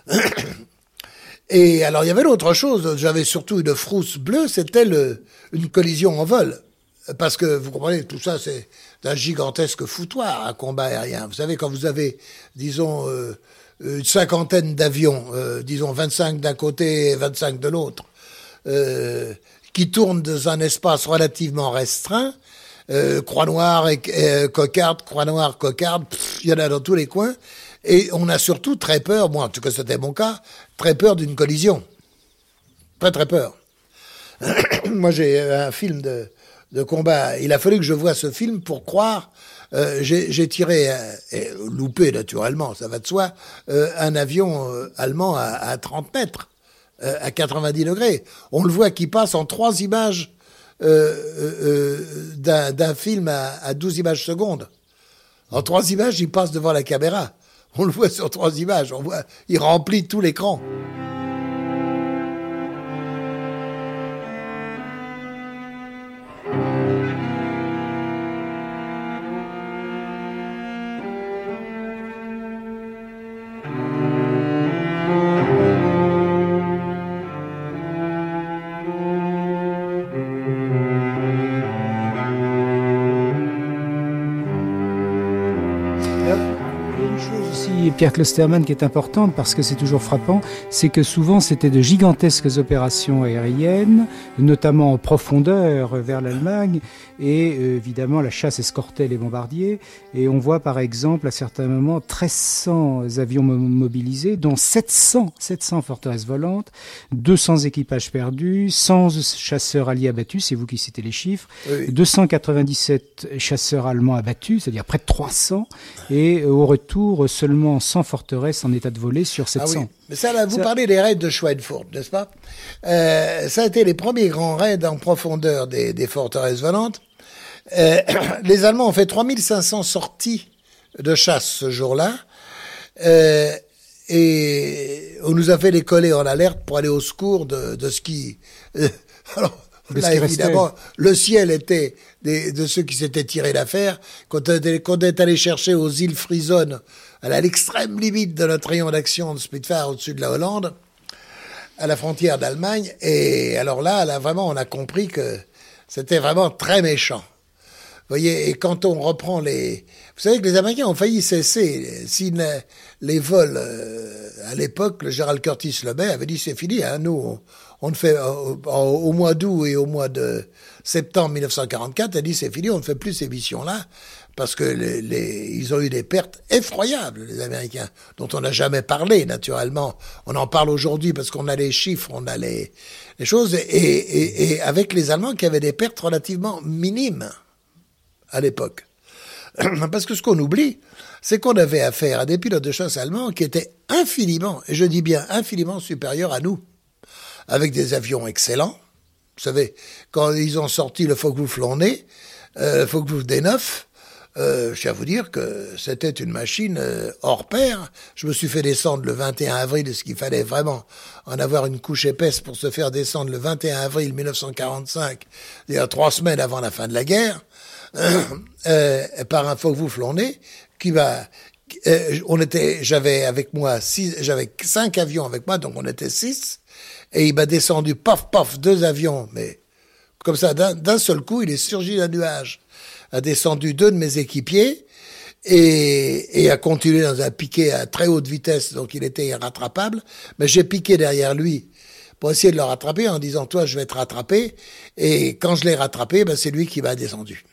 Et alors, il y avait l'autre chose. J'avais surtout une frousse bleue. C'était le, une collision en vol. Parce que, vous comprenez, tout ça, c'est un gigantesque foutoir, un combat aérien. Vous savez, quand vous avez, disons, euh, une cinquantaine d'avions, euh, disons vingt-cinq d'un côté et vingt-cinq de l'autre, euh, qui tournent dans un espace relativement restreint, euh, croix noire et euh, cocarde, croix noire, cocarde, il y en a dans tous les coins, et on a surtout très peur, moi en tout cas c'était mon cas, très peur d'une collision. Très très peur. Moi j'ai un film de... de combat. Il a fallu que je voie ce film pour croire. Euh, j'ai, j'ai tiré, euh, et loupé naturellement, ça va de soi, euh, un avion euh, allemand à, à trente mètres, euh, à quatre-vingt-dix degrés. On le voit qui passe en trois images euh, euh, d'un, d'un film à, à douze images secondes. En trois images, il passe devant la caméra. On le voit sur trois images. On voit, il remplit tout l'écran. Pierre Klosterman qui est importante parce que c'est toujours frappant, c'est que souvent c'était de gigantesques opérations aériennes, notamment en profondeur vers l'Allemagne, et euh, évidemment la chasse escortait les bombardiers. Et on voit par exemple à certains moments mille trois cents avions mobilisés, dont sept cents, sept cents forteresses volantes, deux cents équipages perdus, cent chasseurs alliés abattus, c'est vous qui citez les chiffres, oui. deux cent quatre-vingt-dix-sept chasseurs allemands abattus, c'est-à-dire près de trois cents, et au retour seulement cent forteresses en état de voler sur sept cents. Ah oui. Mais ça, là, vous ça... parlez des raids de Schweinfurt, n'est-ce pas? euh, Ça a été les premiers grands raids en profondeur des, des forteresses volantes. Euh, les Allemands ont fait trois mille cinq cents sorties de chasse ce jour-là, euh, et on nous a fait décoller en alerte pour aller au secours de, de ce qui... Euh, alors, là, évidemment, restait. Le ciel était des, de ceux qui s'étaient tirés d'affaire. Quand on est allé chercher aux îles Frieson, à l'extrême limite de notre rayon d'action de Spitfire au-dessus de la Hollande, à la frontière d'Allemagne, et alors là, là, vraiment, on a compris que c'était vraiment très méchant. Vous voyez, et quand on reprend les... Vous savez que les Américains ont failli cesser. Si les vols, euh, à l'époque, le général Curtis LeMay avait dit c'est fini, hein, nous, on, on ne fait, au, au mois d'août et au mois de septembre mille neuf cent quarante-quatre, il a dit c'est fini, on ne fait plus ces missions-là, parce que les, les, ils ont eu des pertes effroyables, les Américains, dont on n'a jamais parlé, naturellement. On en parle aujourd'hui parce qu'on a les chiffres, on a les, les choses, et, et, et avec les Allemands qui avaient des pertes relativement minimes à l'époque. Parce que ce qu'on oublie, c'est qu'on avait affaire à des pilotes de chasse allemands qui étaient infiniment, et je dis bien infiniment supérieurs à nous, avec des avions excellents. Vous savez, quand ils ont sorti le Focke-Wulf-Launay, euh, Focke-Wulf D neuf, euh, je tiens à vous dire que c'était une machine euh, hors pair. Je me suis fait descendre le vingt et un avril, ce qu'il fallait vraiment en avoir une couche épaisse pour se faire descendre le vingt et un avril mille neuf cent quarante-cinq, c'est-à-dire trois semaines avant la fin de la guerre. Euh, euh, par un Focke-Wulf-Launay qui va, euh, on était, j'avais avec moi six, j'avais cinq avions avec moi, donc on était six, et il m'a descendu, paf, paf, deux avions, mais comme ça, d'un, d'un seul coup, il est surgi d'un nuage, a descendu deux de mes équipiers, et, et a continué dans un piqué à très haute vitesse, donc il était irrattrapable, mais j'ai piqué derrière lui pour essayer de le rattraper en disant, toi, je vais te rattraper, et quand je l'ai rattrapé, ben, c'est lui qui m'a descendu.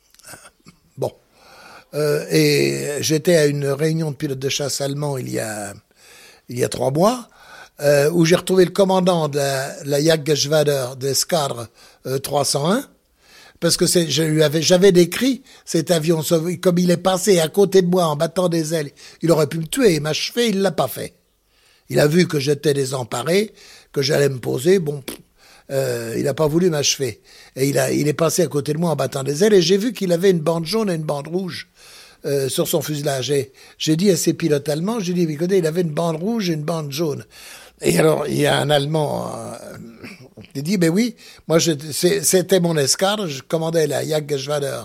Bon, euh, et j'étais à une réunion de pilotes de chasse allemands il y a il y a trois mois, euh, où j'ai retrouvé le commandant de la, la Jagdgeschwader d'escadre euh, trois cent un, parce que c'est, je lui avais, j'avais décrit cet avion, comme il est passé à côté de moi en battant des ailes, il aurait pu me tuer et m'achever, il l'a pas fait. Il a vu que j'étais désemparé, que j'allais me poser, bon... Euh, il n'a pas voulu m'achever. Et il, a, il est passé à côté de moi en battant des ailes, et j'ai vu qu'il avait une bande jaune et une bande rouge euh, sur son fuselage. Et j'ai dit à ces pilotes allemands, j'ai dit, écoutez, il avait une bande rouge et une bande jaune. Et alors, il y a un Allemand euh, qui dit, ben oui, moi, je, c'est, c'était mon escadre, je commandais la Jagdgeschwader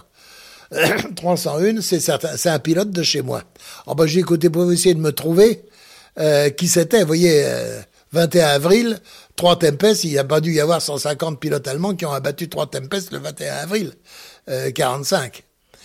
trois cent un, c'est, certain, c'est un pilote de chez moi. Alors, ben, j'ai écouté pour essayer de me trouver euh, qui c'était, vous voyez... Euh, vingt et un avril, trois Tempest, il n'y a pas dû y avoir cent cinquante pilotes allemands qui ont abattu trois Tempest le vingt et un avril euh, quarante-cinq.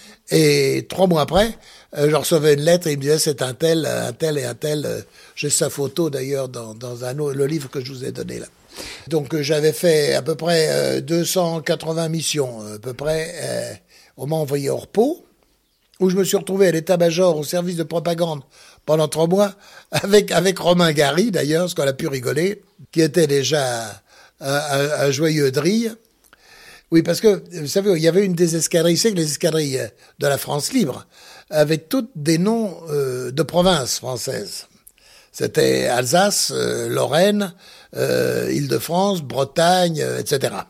Et trois mois après, euh, je recevais une lettre et il me disait c'est un tel, un tel et un tel. Euh, j'ai sa photo d'ailleurs dans, dans un autre, le livre que je vous ai donné là. Donc euh, j'avais fait à peu près euh, deux cent quatre-vingts missions, à peu près. Euh, on m'a envoyé au repos, où je me suis retrouvé à l'état-major au service de propagande pendant trois mois, avec avec Romain Gary, d'ailleurs, ce qu'on a pu rigoler, qui était déjà un, un, un joyeux drille. Oui, parce que, vous savez, il y avait une des escadrilles, c'est que les escadrilles de la France libre avaient toutes des noms euh, de provinces françaises. C'était Alsace, euh, Lorraine, euh, Île-de-France, Bretagne, euh, et cetera.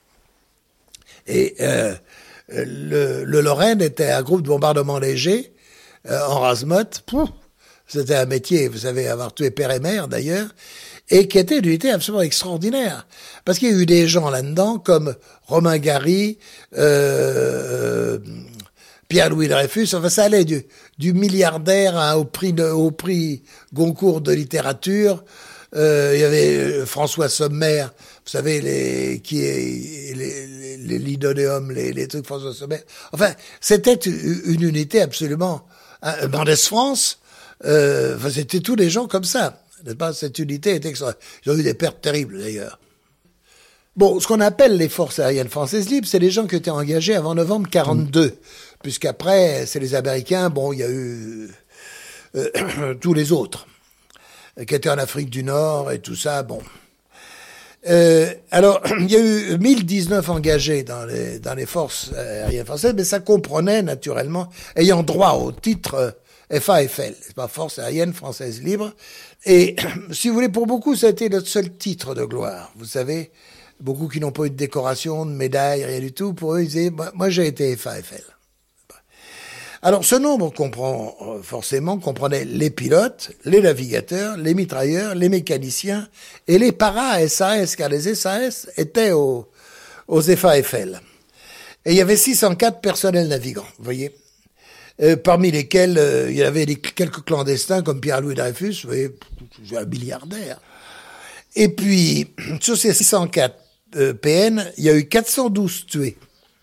Et euh, le, le Lorraine était un groupe de bombardement léger, euh, en rase-motte. C'était un métier, vous savez, avoir tué père et mère d'ailleurs, et qui était une unité absolument extraordinaire. Parce qu'il y a eu des gens là-dedans comme Romain Gary, euh, Pierre-Louis Dreyfus, enfin ça allait du, du milliardaire hein, au prix de, au prix Goncourt de littérature. Euh, il y avait François Sommer, vous savez, les, qui est, les, les, les Linoléum, les, les trucs François Sommer. Enfin, c'était une unité absolument, hein, Mendès France, Euh, enfin, c'était tous les gens comme ça, n'est-ce pas? Cette unité était extraordinaire. Ils ont eu des pertes terribles, d'ailleurs. Bon, ce qu'on appelle les forces aériennes françaises libres, c'est les gens qui étaient engagés avant novembre quarante-deux, mmh. puisqu'après, c'est les Américains, bon, il y a eu euh, tous les autres, qui étaient en Afrique du Nord et tout ça, bon. Euh, alors, il y a eu mille dix-neuf engagés dans les, dans les forces aériennes françaises, mais ça comprenait naturellement, ayant droit au titre F A F L, c'est pas Force aérienne française libre. Et si vous voulez, pour beaucoup, ça a été notre seul titre de gloire. Vous savez, beaucoup qui n'ont pas eu de décoration, de médaille, rien du tout. Pour eux, ils disaient, moi, moi j'ai été F A F L. Alors, ce nombre comprend, forcément, comprenait les pilotes, les navigateurs, les mitrailleurs, les mécaniciens et les para-S A S, car les S A S étaient aux, aux F A F L. Et il y avait six cent quatre personnels navigants, vous voyez, euh, parmi lesquels euh, il y avait des, quelques clandestins comme Pierre-Louis Dreyfus, vous voyez, un milliardaire. Et puis, sur ces six cent quatre euh, P N, il y a eu quatre cent douze tués.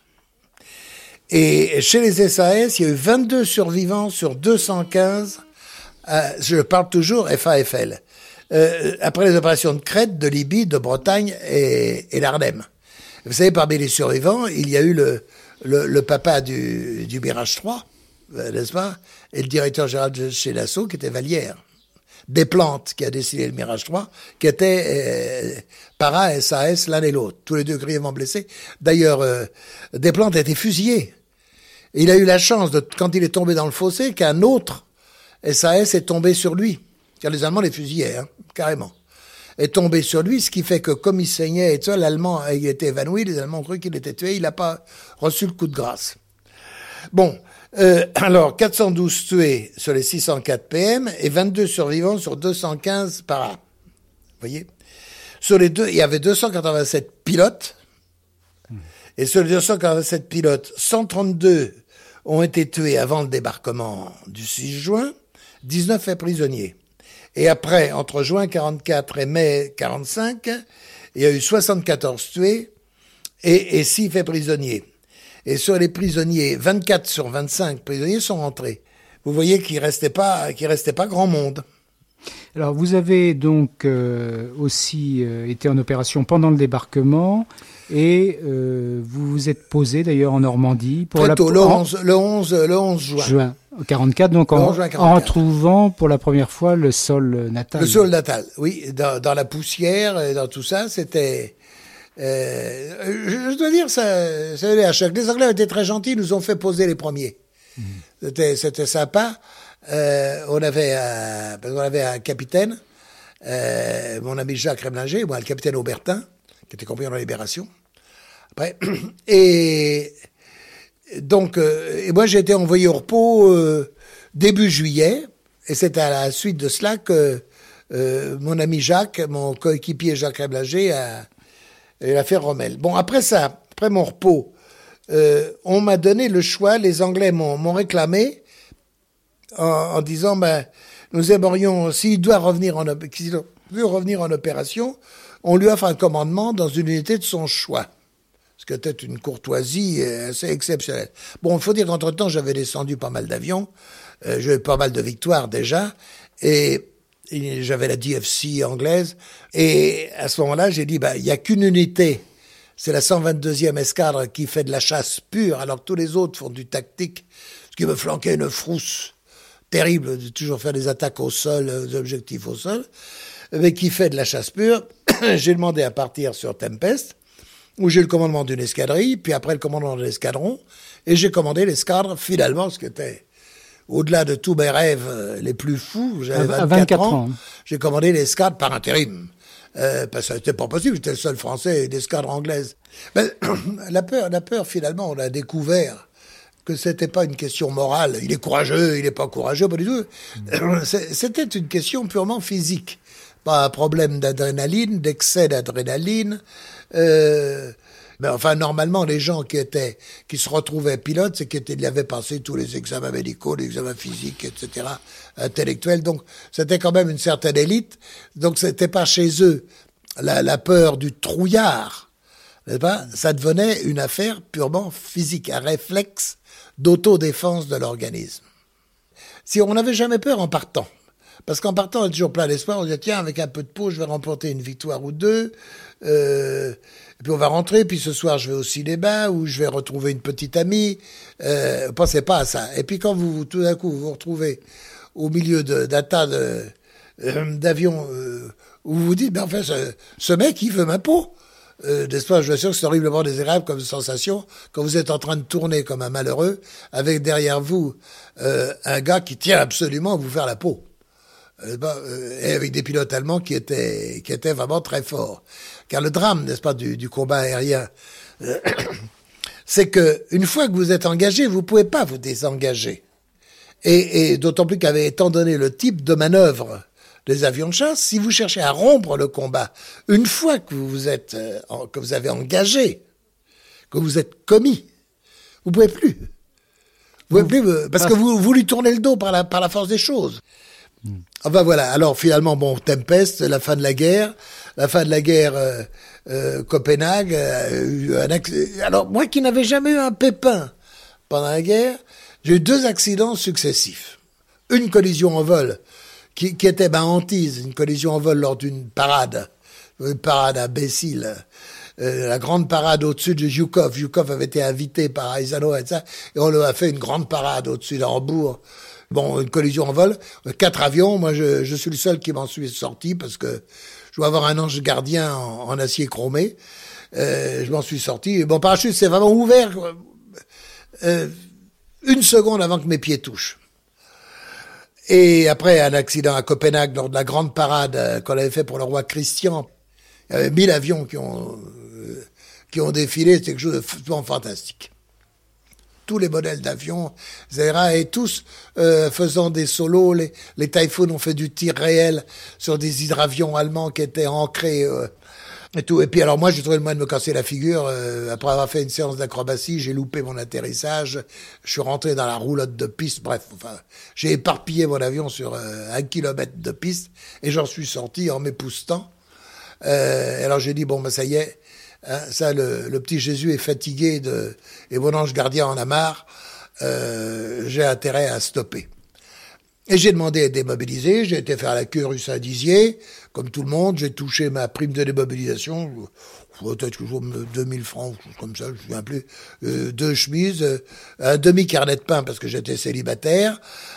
Et chez les S A S, il y a eu vingt-deux survivants sur deux cent quinze, euh, je parle toujours F A F L, euh, après les opérations de Crète, de Libye, de Bretagne et, et l'Ardème. Vous savez, parmi les survivants, il y a eu le, le, le papa du, du Mirage trois, euh, n'est-ce pas, et le directeur général de chez Dassault, qui était Vallière. Desplantes, qui a dessiné le Mirage trois, qui était euh, para S A S l'un et l'autre, tous les deux grièvement blessés. D'ailleurs, euh, Desplantes a été fusillé. Et il a eu la chance, de, quand il est tombé dans le fossé, qu'un autre S A S est tombé sur lui. Car les Allemands les fusillaient, hein, carrément. Est tombé sur lui, ce qui fait que comme il saignait et tout ça, l'Allemand a été évanoui, les Allemands ont cru qu'il était tué, il n'a pas reçu le coup de grâce. Bon, euh, alors quatre cent douze tués sur les six cent quatre P M et vingt-deux survivants sur deux cent quinze para. Vous voyez? Sur les deux, il y avait deux cent quatre-vingt-sept pilotes. Et sur les deux cent quarante-sept pilotes, cent trente-deux ont été tués avant le débarquement du six juin, dix-neuf faits prisonniers. Et après, entre juin quarante-quatre et mai quarante-cinq, il y a eu soixante-quatorze tués et, et six faits prisonniers. Et sur les prisonniers, vingt-quatre sur vingt-cinq prisonniers sont rentrés. Vous voyez qu'il restait pas, qu'il restait pas grand monde. Alors, vous avez donc euh, aussi euh, été en opération pendant le débarquement et euh, vous vous êtes posé d'ailleurs en Normandie pour Très la tôt, le onze, le onze, le onze juin. Juin quarante-quatre, donc en, juin quarante-quatre. En retrouvant pour la première fois le sol natal. Le sol natal, oui, dans, dans la poussière et dans tout ça, c'était. Euh, je, je dois dire, ça, ça allait à chaque. Les Anglais étaient très gentils, nous ont fait poser les premiers. Mmh. C'était, c'était sympa. Euh, on avait un, on avait un capitaine, euh, mon ami Jacques Réblinger, moi le capitaine Aubertin, qui était compris dans la Libération. Après, et donc, euh, et moi j'ai été envoyé au repos euh, début juillet, et c'est à la suite de cela que euh, mon ami Jacques, mon coéquipier Jacques Réblinger, a, a fait Rommel. Bon, après ça, après mon repos, euh, on m'a donné le choix, les Anglais m'ont, m'ont réclamé. En, en disant, ben, nous aimerions, s'il doit revenir en, s'il veut revenir en opération, on lui offre un commandement dans une unité de son choix. Ce qui était une courtoisie assez exceptionnelle. Bon, il faut dire qu'entre-temps, j'avais descendu pas mal d'avions, euh, j'avais pas mal de victoires déjà, et, et j'avais la D F C anglaise, et à ce moment-là, j'ai dit, ben, il y a qu'une unité, c'est la cent vingt-deuxième escadre qui fait de la chasse pure, alors que tous les autres font du tactique, ce qui me flanquait une frousse terrible de toujours faire des attaques au sol, des objectifs au sol, mais qui fait de la chasse pure. J'ai demandé à partir sur Tempest, où j'ai le commandement d'une escadrille, puis après le commandement de l'escadron, et j'ai commandé l'escadre, finalement, ce qui était au-delà de tous mes rêves les plus fous. J'avais vingt-quatre, vingt-quatre ans, ans. J'ai commandé l'escadre par intérim. Euh, parce que c'était pas possible, j'étais le seul Français d'escadre anglaise. Mais, la peur, la peur, finalement, on a découvert que c'était pas une question morale. Il est courageux, il est pas courageux, pas du tout. Mmh. C'était une question purement physique. Pas un problème d'adrénaline, d'excès d'adrénaline. Euh, mais enfin, normalement, les gens qui étaient, qui se retrouvaient pilotes, c'est qu'ils avaient passé tous les examens médicaux, les examens physiques, et cetera, intellectuels. Donc, c'était quand même une certaine élite. Donc, c'était pas chez eux la, la peur du trouillard, n'est-ce pas? Ça devenait une affaire purement physique, un réflexe d'autodéfense de l'organisme. Si on n'avait jamais peur en partant. Parce qu'en partant, on est toujours plein d'espoir. On se dit, tiens, avec un peu de peau, je vais remporter une victoire ou deux. Euh, et puis on va rentrer, puis ce soir, je vais au cinéma, ou je vais retrouver une petite amie. Euh, pensez pas à ça. Et puis quand vous, tout d'un coup, vous vous retrouvez au milieu de, d'un tas de, euh, d'avions, euh, où vous vous dites, ben enfin, ce, ce mec, il veut ma peau. Euh, n'est-ce pas, je vous assure que c'est horriblement désagréable comme sensation quand vous êtes en train de tourner comme un malheureux, avec derrière vous euh, un gars qui tient absolument à vous faire la peau. Et avec des pilotes allemands qui étaient, qui étaient vraiment très forts. Car le drame, n'est-ce pas, du, du combat aérien, euh, c'est que une fois que vous êtes engagé, vous pouvez pas vous désengager. Et, et d'autant plus qu'avait étant donné le type de manœuvre des avions de chasse, si vous cherchez à rompre le combat, une fois que vous vous êtes, euh, que vous avez engagé, que vous êtes commis, vous pouvez plus. Vous pouvez plus, euh, parce que vous, vous lui tournez le dos par la, par la force des choses. Hmm. Enfin voilà, alors finalement, bon, Tempest, la fin de la guerre, la fin de la guerre, euh, euh, Copenhague, euh, un acc- alors moi qui n'avais jamais eu un pépin pendant la guerre, j'ai eu deux accidents successifs. Une collision en vol, qui, qui était ma hantise, une collision en vol lors d'une parade, une parade imbécile, euh, la grande parade au-dessus de Zhukov. Zhukov avait été invité par Eisenhower et ça, et on lui a fait une grande parade au-dessus d'Hambourg. Bon, une collision en vol, quatre avions, moi je, je suis le seul qui m'en suis sorti parce que je dois avoir un ange gardien en, en acier chromé. Euh, je m'en suis sorti. Et mon parachute s'est vraiment ouvert euh, une seconde avant que mes pieds touchent. Et après un accident à Copenhague lors de la grande parade euh, qu'on avait fait pour le roi Christian, il y avait mille avions qui ont, euh, qui ont défilé, c'était quelque chose de f- fantastique. Tous les modèles d'avions, et cetera, et tous euh, faisant des solos. Les, les Typhoon ont fait du tir réel sur des hydravions allemands qui étaient ancrés euh, et tout. Et puis alors moi, j'ai trouvé le moyen de me casser la figure. Euh, après avoir fait une séance d'acrobatie, j'ai loupé mon atterrissage. Je suis rentré dans la roulotte de piste. Bref, enfin, j'ai éparpillé mon avion sur euh, un kilomètre de piste et j'en suis sorti en m'époustant. Euh, alors j'ai dit, bon, ben ça y est. Hein, ça, le, le petit Jésus est fatigué de, et mon ange gardien en a marre. Euh, j'ai intérêt à stopper. Et j'ai demandé à être démobilisé. J'ai été faire la queue rue Saint-Dizier, comme tout le monde. J'ai touché ma prime de démobilisation, peut-être toujours deux mille francs, comme ça, je ne me souviens plus. Euh, deux chemises, euh, un demi-carnet de pain parce que j'étais célibataire,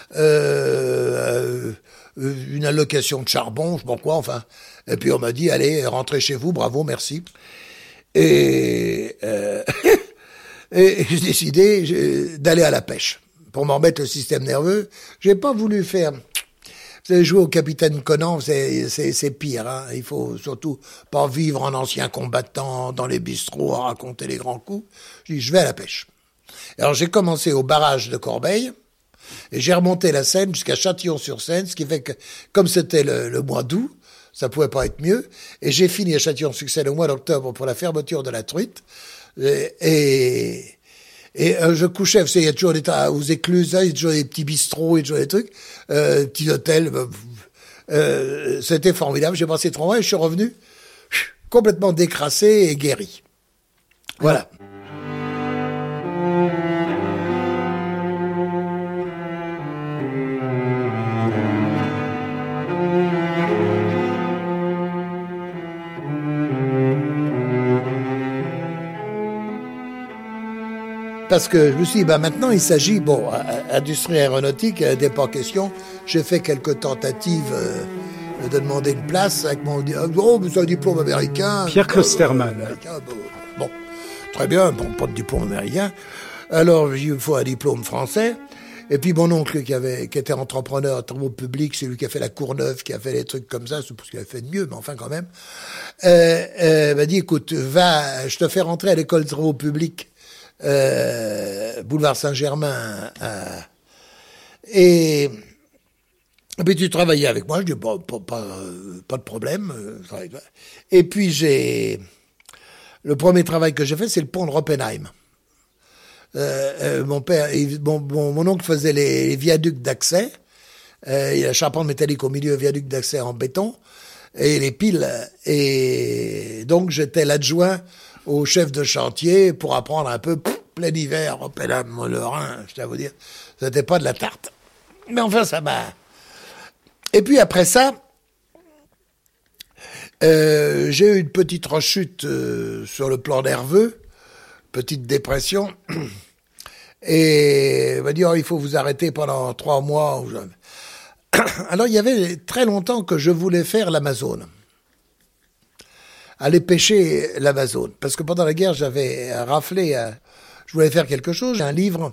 euh, euh, une allocation de charbon, je sais pas quoi, enfin. Et puis on m'a dit, allez, rentrez chez vous, bravo, merci. Et, euh, et j'ai décidé j'ai, d'aller à la pêche pour m'en remettre le système nerveux. J'ai pas voulu faire. Vous avez joué au capitaine Conan, c'est, c'est, c'est pire. Hein. Il faut surtout pas vivre en ancien combattant dans les bistrots à raconter les grands coups. J'ai dit, je vais à la pêche. Alors j'ai commencé au barrage de Corbeil et j'ai remonté la Seine jusqu'à Châtillon-sur-Seine, ce qui fait que comme c'était le, le mois d'août, ça pouvait pas être mieux. Et j'ai fini à Châtillon-sur-Seine au mois d'octobre pour la fermeture de la truite. Et, et, et euh, je couchais, vous savez, il y a toujours des tas aux écluses, il y a toujours des petits bistrots, il y a toujours des trucs, euh, petits hôtels. Euh, c'était formidable. J'ai passé trois mois et je suis revenu complètement décrassé et guéri. Voilà. Parce que je me suis dit, bah maintenant il s'agit, bon, industrie aéronautique, il n'est pas question. J'ai fait quelques tentatives euh, de demander une place avec mon oh, mais c'est un diplôme américain. Pierre Klosterman. Bon, très bien, bon, pas de diplôme américain. Alors il me faut un diplôme français. Et puis mon oncle qui avait, qui était entrepreneur, travaux publics, c'est lui qui a fait la Courneuve, qui a fait des trucs comme ça, c'est parce qu'il avait fait de mieux, mais enfin quand même, euh, euh, m'a dit, écoute, va, je te fais rentrer à l'école de travaux publics. Euh, boulevard Saint-Germain euh, et, et puis tu travaillais avec moi. Je dis pas, pas, pas, pas de problème. Et puis j'ai le premier travail que j'ai fait, c'est le pont de Roppenheim. Euh, euh, mon père, il, mon, mon, mon oncle faisait les, les viaducs d'accès. Euh, il y a la charpente métallique au milieu, viaduc d'accès en béton et les piles. Et donc j'étais l'adjoint au chef de chantier pour apprendre un peu, pff, plein hiver, Roppenheim, le Rhin, je tiens à vous dire, c'était pas de la tarte. Mais enfin, ça m'a... Et puis après ça, euh, j'ai eu une petite rechute euh, sur le plan nerveux, petite dépression, et on m'a dit, oh, il faut vous arrêter pendant trois mois. Alors, il y avait très longtemps que je voulais faire l'Amazone. Aller pêcher l'Amazone. Parce que pendant la guerre, j'avais raflé, euh, je voulais faire quelque chose, un livre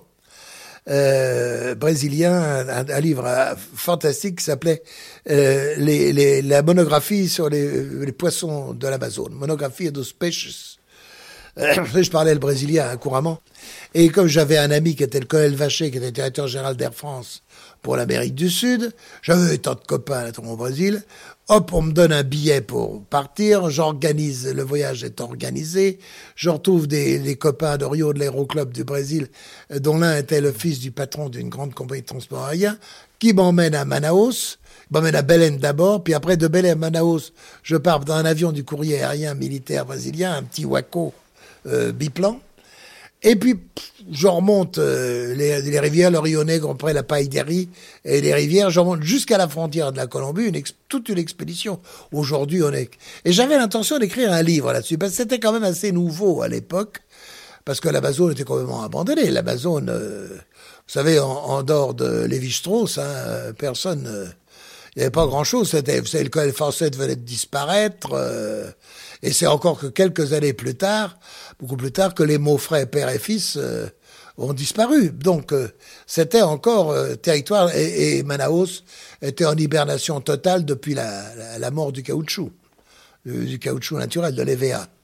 euh, brésilien, un, un livre euh, fantastique qui s'appelait euh, les, les, la monographie sur les, les poissons de l'Amazone, Monographie dos Peixes. Euh, je parlais le brésilien couramment. Et comme j'avais un ami qui était le colonel Vacher, qui était directeur général d'Air France pour l'Amérique du Sud, j'avais tant de copains là, au Brésil. Hop, on me donne un billet pour partir, j'organise, le voyage est organisé, je retrouve des, des copains de Rio de l'Aéroclub du Brésil, dont l'un était le fils du patron d'une grande compagnie de transport aérien, qui m'emmène à Manaus, m'emmène à Belém d'abord, puis après de Belém à Manaus, je pars dans un avion du courrier aérien militaire brésilien, un petit Waco euh, biplan. Et puis, je remonte euh, les, les rivières, le Rio Negro, après la Païdérie et les rivières, je remonte jusqu'à la frontière de la Colombie, une ex, toute une expédition. Aujourd'hui, on est... Et j'avais l'intention d'écrire un livre là-dessus, parce que c'était quand même assez nouveau à l'époque, parce que l'Amazone était complètement abandonnée. L'Amazone, euh, vous savez, en, en dehors de Lévi-Strauss, hein, personne... Euh, il n'y avait pas grand-chose. C'était, vous savez, le colonel Fawcett venait de disparaître, euh, et c'est encore que quelques années plus tard, beaucoup plus tard, que les Maufrais, père et fils, euh, ont disparu. Donc, euh, c'était encore euh, territoire, et, et Manaus était en hibernation totale depuis la, la, la mort du caoutchouc, du, du caoutchouc naturel, de l'E V A.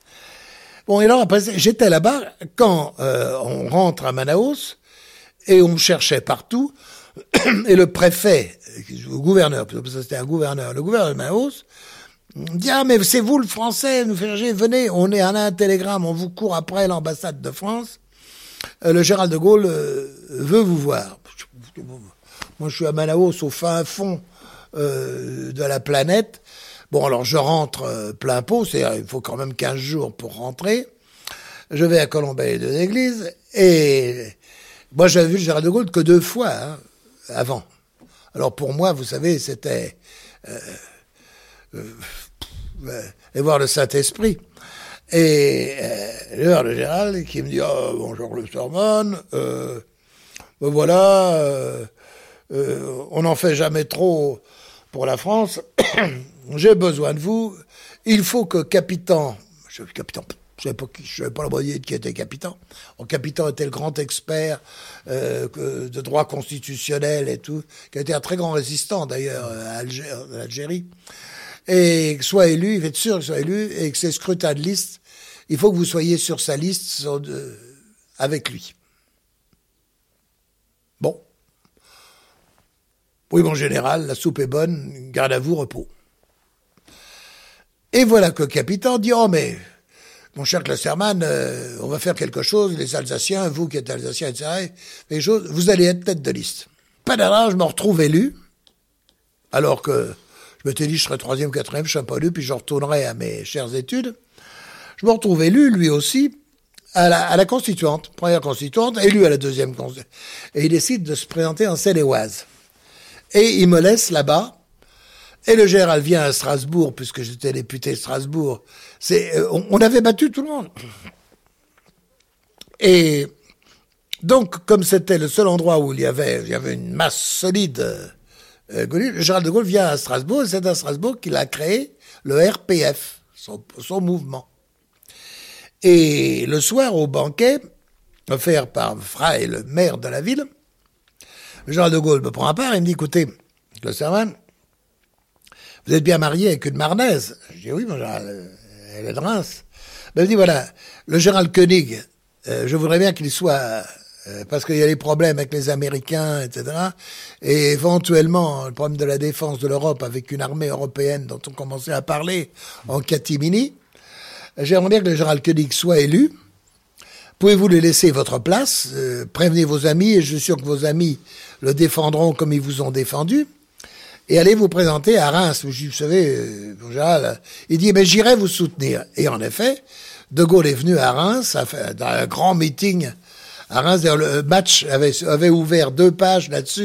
Bon, et alors après, j'étais là-bas quand euh, on rentre à Manaus, et on me cherchait partout, et le préfet, le gouverneur, parce que c'était un gouverneur, le gouverneur de Manaus, dit, ah, mais c'est vous le français, nous fait, venez, on est à un télégramme, on vous court après l'ambassade de France, euh, le général de Gaulle euh, veut vous voir. Moi, je suis à Manaus, au fin fond euh, de la planète. Bon, alors je rentre euh, plein pot, c'est-à-dire il faut quand même quinze jours pour rentrer. Je vais à Colombey de l'Église, et moi, j'avais vu le général de Gaulle que deux fois, hein, avant. Alors pour moi, vous savez, c'était... Euh, euh, euh, et voir le Saint-Esprit. Et euh, le général qui me dit, oh, bonjour le Sorman, euh, ben voilà, euh, euh, on n'en fait jamais trop pour la France, j'ai besoin de vous, il faut que Capitan, je suis Capitan, je ne savais pas, je savais pas la moitié qui était Capitan. Alors, Capitan était le grand expert euh, de droit constitutionnel et tout, qui a été un très grand résistant d'ailleurs à l'Algérie. Et que soit élu, il faut être sûr qu'il soit élu, et que c'est scrutin de liste, il faut que vous soyez sur sa liste sur de, avec lui. Bon. Oui, mon général, la soupe est bonne, garde à vous, repos. Et voilà que Capitan dit, oh mais... Mon cher Klosterman, euh, on va faire quelque chose, les Alsaciens, vous qui êtes Alsaciens, et cetera, quelque chose, vous allez être tête de liste. Pas d'arrêt, je me retrouve élu, alors que je m'étais dit je serais troisième, quatrième, je ne serais pas élu, puis je retournerai à mes chères études. Je me retrouve élu, lui aussi, à la, à la constituante, première constituante, élu à la deuxième constituante. Et il décide de se présenter en Seine-et-Oise. Et il me laisse là-bas. Et le général vient à Strasbourg, puisque j'étais député de Strasbourg. C'est, euh, on, on avait battu tout le monde. Et donc, comme c'était le seul endroit où il y avait, il y avait une masse solide, euh, le général de Gaulle vient à Strasbourg, et c'est à Strasbourg qu'il a créé le R P F, son, son mouvement. Et le soir, au banquet, offert par Frey, le maire de la ville, le général de Gaulle me prend à part et me dit, écoutez, le serment, vous êtes bien marié avec une Marnaise? Je dis, oui, mon général, elle est de Reims. Ben, il me dit, voilà, le général Koenig, euh, je voudrais bien qu'il soit, euh, parce qu'il y a des problèmes avec les Américains, et cetera, et éventuellement, le problème de la défense de l'Europe avec une armée européenne dont on commençait à parler en catimini. J'aimerais bien que le général Koenig soit élu. Pouvez-vous lui laisser votre place, euh, prévenez vos amis, et je suis sûr que vos amis le défendront comme ils vous ont défendu. Et allez vous présenter à Reims. Vous savez, euh, en général, il dit, mais j'irai vous soutenir. Et en effet, De Gaulle est venu à Reims, a fait, dans un grand meeting à Reims. Le match avait, avait ouvert deux pages là-dessus,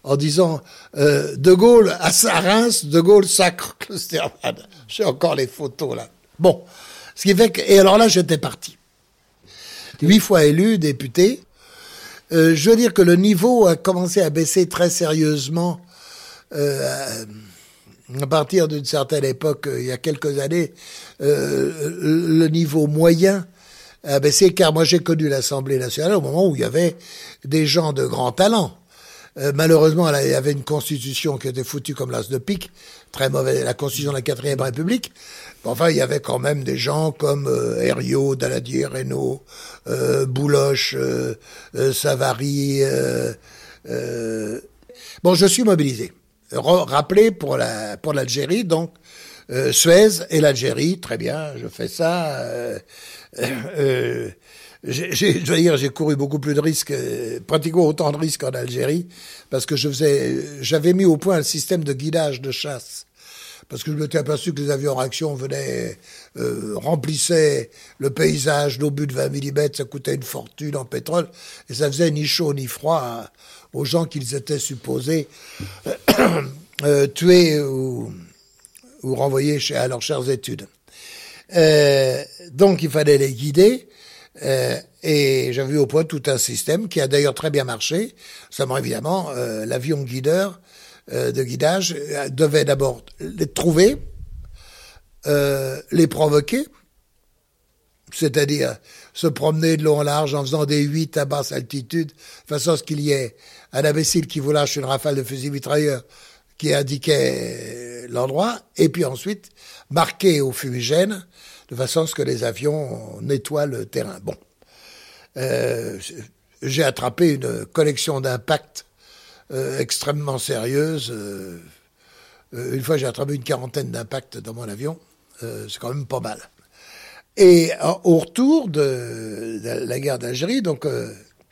en disant euh, De Gaulle à Reims, De Gaulle sacre Klosterman. J'ai encore les photos là. Bon, ce qui fait que et alors là j'étais parti. Huit fois élu député. Euh, je veux dire que le niveau a commencé à baisser très sérieusement euh, à partir d'une certaine époque, il y a quelques années. Euh, le niveau moyen a baissé, car moi j'ai connu l'Assemblée nationale au moment où il y avait des gens de grand talent. Euh, malheureusement, il y avait une constitution qui était foutue comme l'as de pique, très mauvaise, la constitution de la quatrième République. Enfin, il y avait quand même des gens comme euh, Herriot, Daladier, Reynaud, euh, Bouloche, euh, euh, Savary. Euh, euh... Bon, je suis mobilisé. Rappelé pour la pour l'Algérie, donc euh, Suez et l'Algérie, très bien, je fais ça. Euh, euh, j'ai, j'ai, je veux dire, j'ai couru beaucoup plus de risques, euh, pratiquement autant de risques en Algérie, parce que je faisais, j'avais mis au point un système de guidage de chasse. Parce que je m'étais aperçu que les avions en réaction venaient, euh, remplissaient le paysage d'obus de vingt millimètres, ça coûtait une fortune en pétrole, et ça faisait ni chaud ni froid à, aux gens qu'ils étaient supposés euh, euh, tuer ou, ou renvoyer chez, à leurs chères études. Euh, donc il fallait les guider, euh, et j'avais mis au point tout un système qui a d'ailleurs très bien marché. Seulement évidemment, euh, l'avion guideur euh, de guidage euh, devait d'abord les trouver, euh, les provoquer, c'est-à-dire se promener de long en large en faisant des huit à basse altitude, de façon à ce qu'il y ait un imbécile qui vous lâche une rafale de fusil mitrailleur qui indiquait l'endroit, et puis ensuite marquer au fumigène, de façon à ce que les avions nettoient le terrain. Bon, euh, j'ai attrapé une collection d'impacts euh, extrêmement sérieuse. Euh, une fois, j'ai attrapé une quarantaine d'impacts dans mon avion. Euh, c'est quand même pas mal. Et en, au retour de, de la guerre d'Algérie, donc... Euh,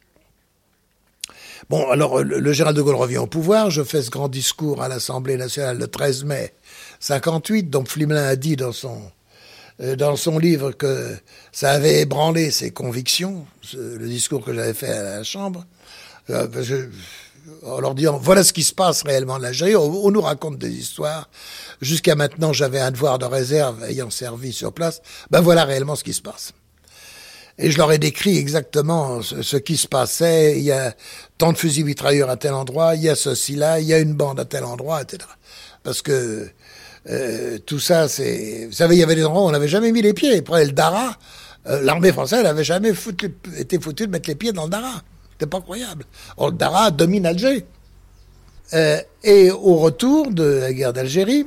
bon, alors, le, le général de Gaulle revient au pouvoir. Je fais ce grand discours à l'Assemblée nationale le treize mai cinquante-huit, dont Flimelin a dit dans son... dans son livre que ça avait ébranlé ses convictions, le discours que j'avais fait à la Chambre, euh, parce que, en leur disant voilà ce qui se passe réellement en Algérie. On, on nous raconte des histoires. Jusqu'à maintenant, j'avais un devoir de réserve ayant servi sur place. Ben voilà réellement ce qui se passe. Et je leur ai décrit exactement ce, ce qui se passait. Il y a tant de fusils mitrailleurs à tel endroit, il y a ceci là, il y a une bande à tel endroit, et cetera. Parce que Euh, tout ça, c'est... Vous savez, il y avait des endroits où on n'avait jamais mis les pieds. Après le Dara, euh, l'armée française n'avait jamais foutu, été foutue de mettre les pieds dans le Dara. C'était pas croyable. Or, le Dara domine Alger. Euh, et au retour de la guerre d'Algérie,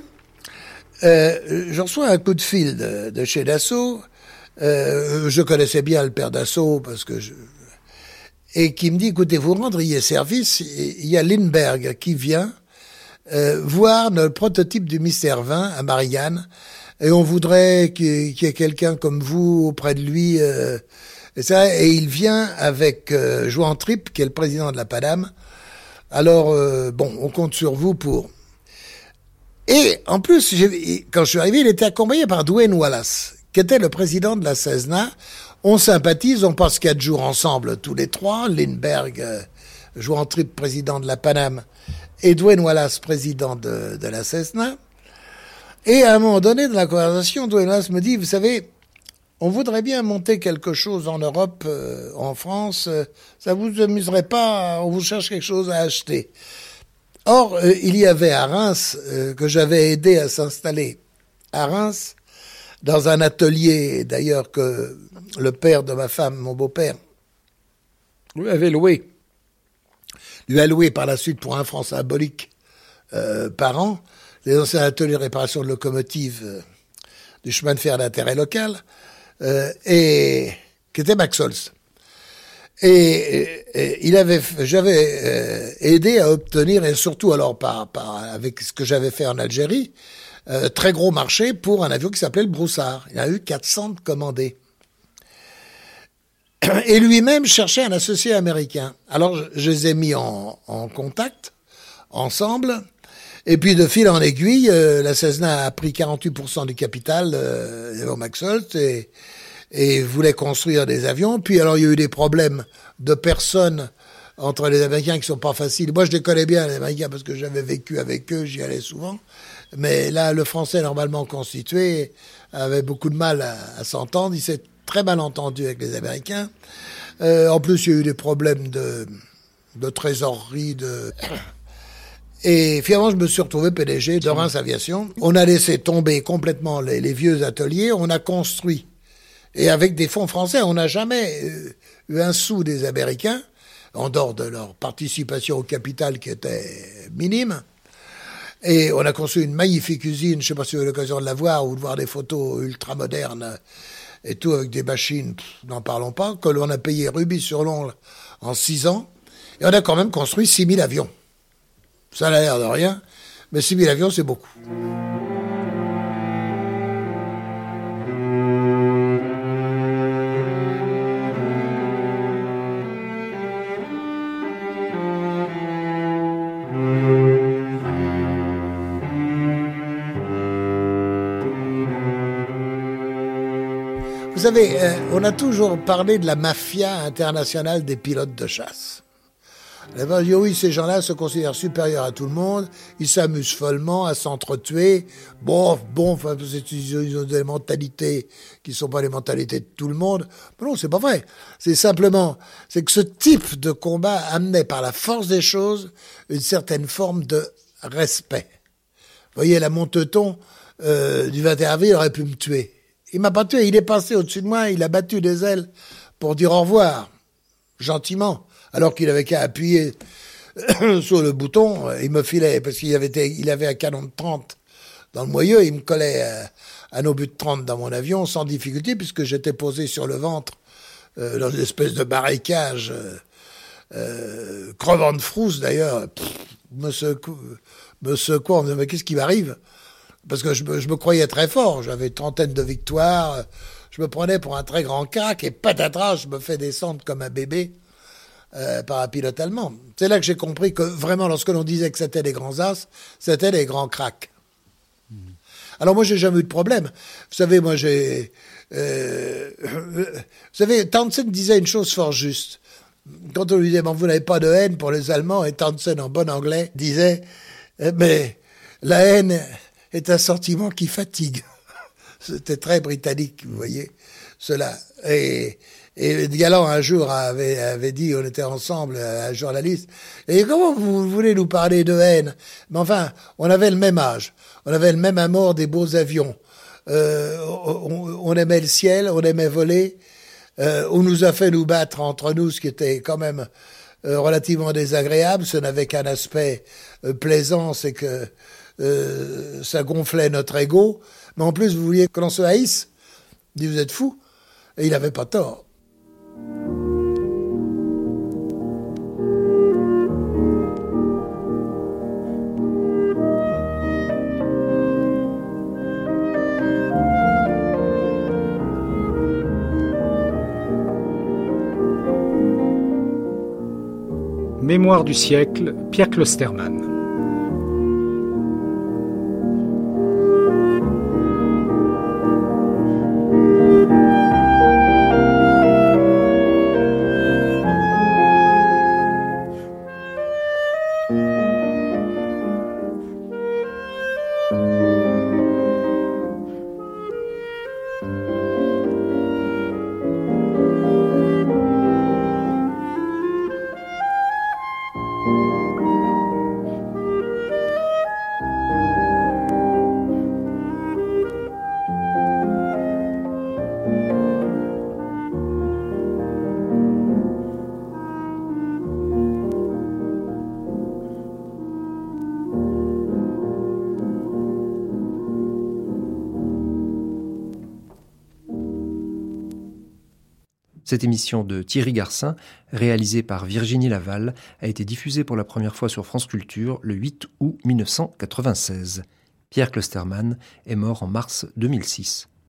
euh, je reçois un coup de fil de, de chez Dassault. Euh, je connaissais bien le père Dassault parce que je... Et qui me dit, écoutez, vous rendriez service, il y a Lindbergh qui vient Euh, voir le prototype du Mystère vingt à Marianne, et on voudrait qu'il y ait quelqu'un comme vous auprès de lui, euh, et ça, et il vient avec euh, Jouan Trippe, qui est le président de la Paname. Alors, euh, bon, on compte sur vous pour... Et, en plus, j'ai, quand je suis arrivé, il était accompagné par Dwayne Wallace, qui était le président de la Cessna. On sympathise, on passe quatre jours ensemble, tous les trois. Lindbergh, euh, Jouan Trippe, président de la Paname, et Dwayne Wallace, président de, de la Cessna. Et à un moment donné de la conversation, Dwayne Wallace me dit, vous savez, on voudrait bien monter quelque chose en Europe, euh, en France, euh, ça vous amuserait pas, on vous cherche quelque chose à acheter. Or, euh, il y avait à Reims, euh, que j'avais aidé à s'installer à Reims, dans un atelier, d'ailleurs, que le père de ma femme, mon beau-père, lui avait loué. lui a loué par la suite pour un franc symbolique euh, par an les anciens ateliers de réparation de locomotives euh, du chemin de fer d'intérêt local, euh, et qui était Maxolz. Et, et, et il avait, j'avais euh, aidé à obtenir, et surtout alors par, par avec ce que j'avais fait en Algérie, euh, très gros marché pour un avion qui s'appelait le Broussard. Il y en a eu quatre cents de commandés. Et lui-même cherchait un associé américain. Alors, je, je les ai mis en, en contact, ensemble, et puis de fil en aiguille, euh, la Cessna a pris quarante-huit pour cent du capital euh, au Maxolz et, et voulait construire des avions. Puis alors, il y a eu des problèmes de personnes entre les Américains qui sont pas faciles. Moi, je les connais bien, les Américains, parce que j'avais vécu avec eux, j'y allais souvent. Mais là, le français normalement constitué avait beaucoup de mal à, à s'entendre. Il s'est très mal entendu avec les Américains. Euh, en plus, il y a eu des problèmes de, de trésorerie, de... Et finalement, je me suis retrouvé P D G de Reims Aviation. On a laissé tomber complètement les, les vieux ateliers. On a construit. Et avec des fonds français, on n'a jamais eu un sou des Américains, en dehors de leur participation au capital qui était minime. Et on a construit une magnifique usine, je ne sais pas si vous avez l'occasion de la voir ou de voir des photos ultra-modernes et tout avec des machines, pff, n'en parlons pas, que l'on a payé rubis sur l'ongle en six ans. Et on a quand même construit six mille avions. Ça a l'air de rien, mais six mille avions, c'est beaucoup. Vous savez, euh, on a toujours parlé de la mafia internationale des pilotes de chasse. On dit, oui, ces gens-là se considèrent supérieurs à tout le monde, ils s'amusent follement à s'entretuer. Bon, bon, enfin, ils ont des mentalités qui ne sont pas les mentalités de tout le monde. Mais non, c'est pas vrai. C'est simplement, c'est que ce type de combat amenait par la force des choses une certaine forme de respect. Vous voyez, la Monteton euh, du vingt et un avril aurait pu me tuer. Il m'a pas tué, il est passé au-dessus de moi, il a battu des ailes pour dire au revoir, gentiment. Alors qu'il avait qu'à appuyer sur le bouton, il me filait, parce qu'il avait, été, il avait un canon de trente dans le moyeu, il me collait à, à nos buts de trente dans mon avion sans difficulté, puisque j'étais posé sur le ventre euh, dans une espèce de marécage, euh, euh, crevant de frousse d'ailleurs, pff, me, secou, me secouant, en me disant, mais qu'est-ce qui m'arrive ? Parce que je me, je me croyais très fort, j'avais une trentaine de victoires, je me prenais pour un très grand crack, et patatras, je me fais descendre comme un bébé. Euh, par un pilote allemand. C'est là que j'ai compris que vraiment, lorsque l'on disait que c'était des grands as, c'était des grands cracks. Mmh. Alors moi, j'ai jamais eu de problème. Vous savez, moi, j'ai... Euh, vous savez, Townsend disait une chose fort juste. Quand on lui disait, bon, vous n'avez pas de haine pour les Allemands, et Townsend, en bon anglais, disait, mais la haine est un sentiment qui fatigue. C'était très britannique, vous voyez, cela. Et... Et Galland, un jour, avait, avait dit, on était ensemble, un journaliste, et comment vous voulez nous parler de haine ? Mais enfin, on avait le même âge, on avait le même amour des beaux avions, euh, on, on aimait le ciel, on aimait voler, euh, on nous a fait nous battre entre nous, ce qui était quand même euh, relativement désagréable, ce n'avait qu'un aspect euh, plaisant, c'est que euh, ça gonflait notre ego, mais en plus, vous vouliez que l'on se haïsse ? Il dit, vous êtes fous ? Et il n'avait pas tort. Mémoire du siècle, Pierre Clostermann. Cette émission de Thierry Garcin, réalisée par Virginie Laval, a été diffusée pour la première fois sur France Culture le huit août mille neuf cent quatre-vingt-seize. Pierre Clostermann est mort en mars deux mille six.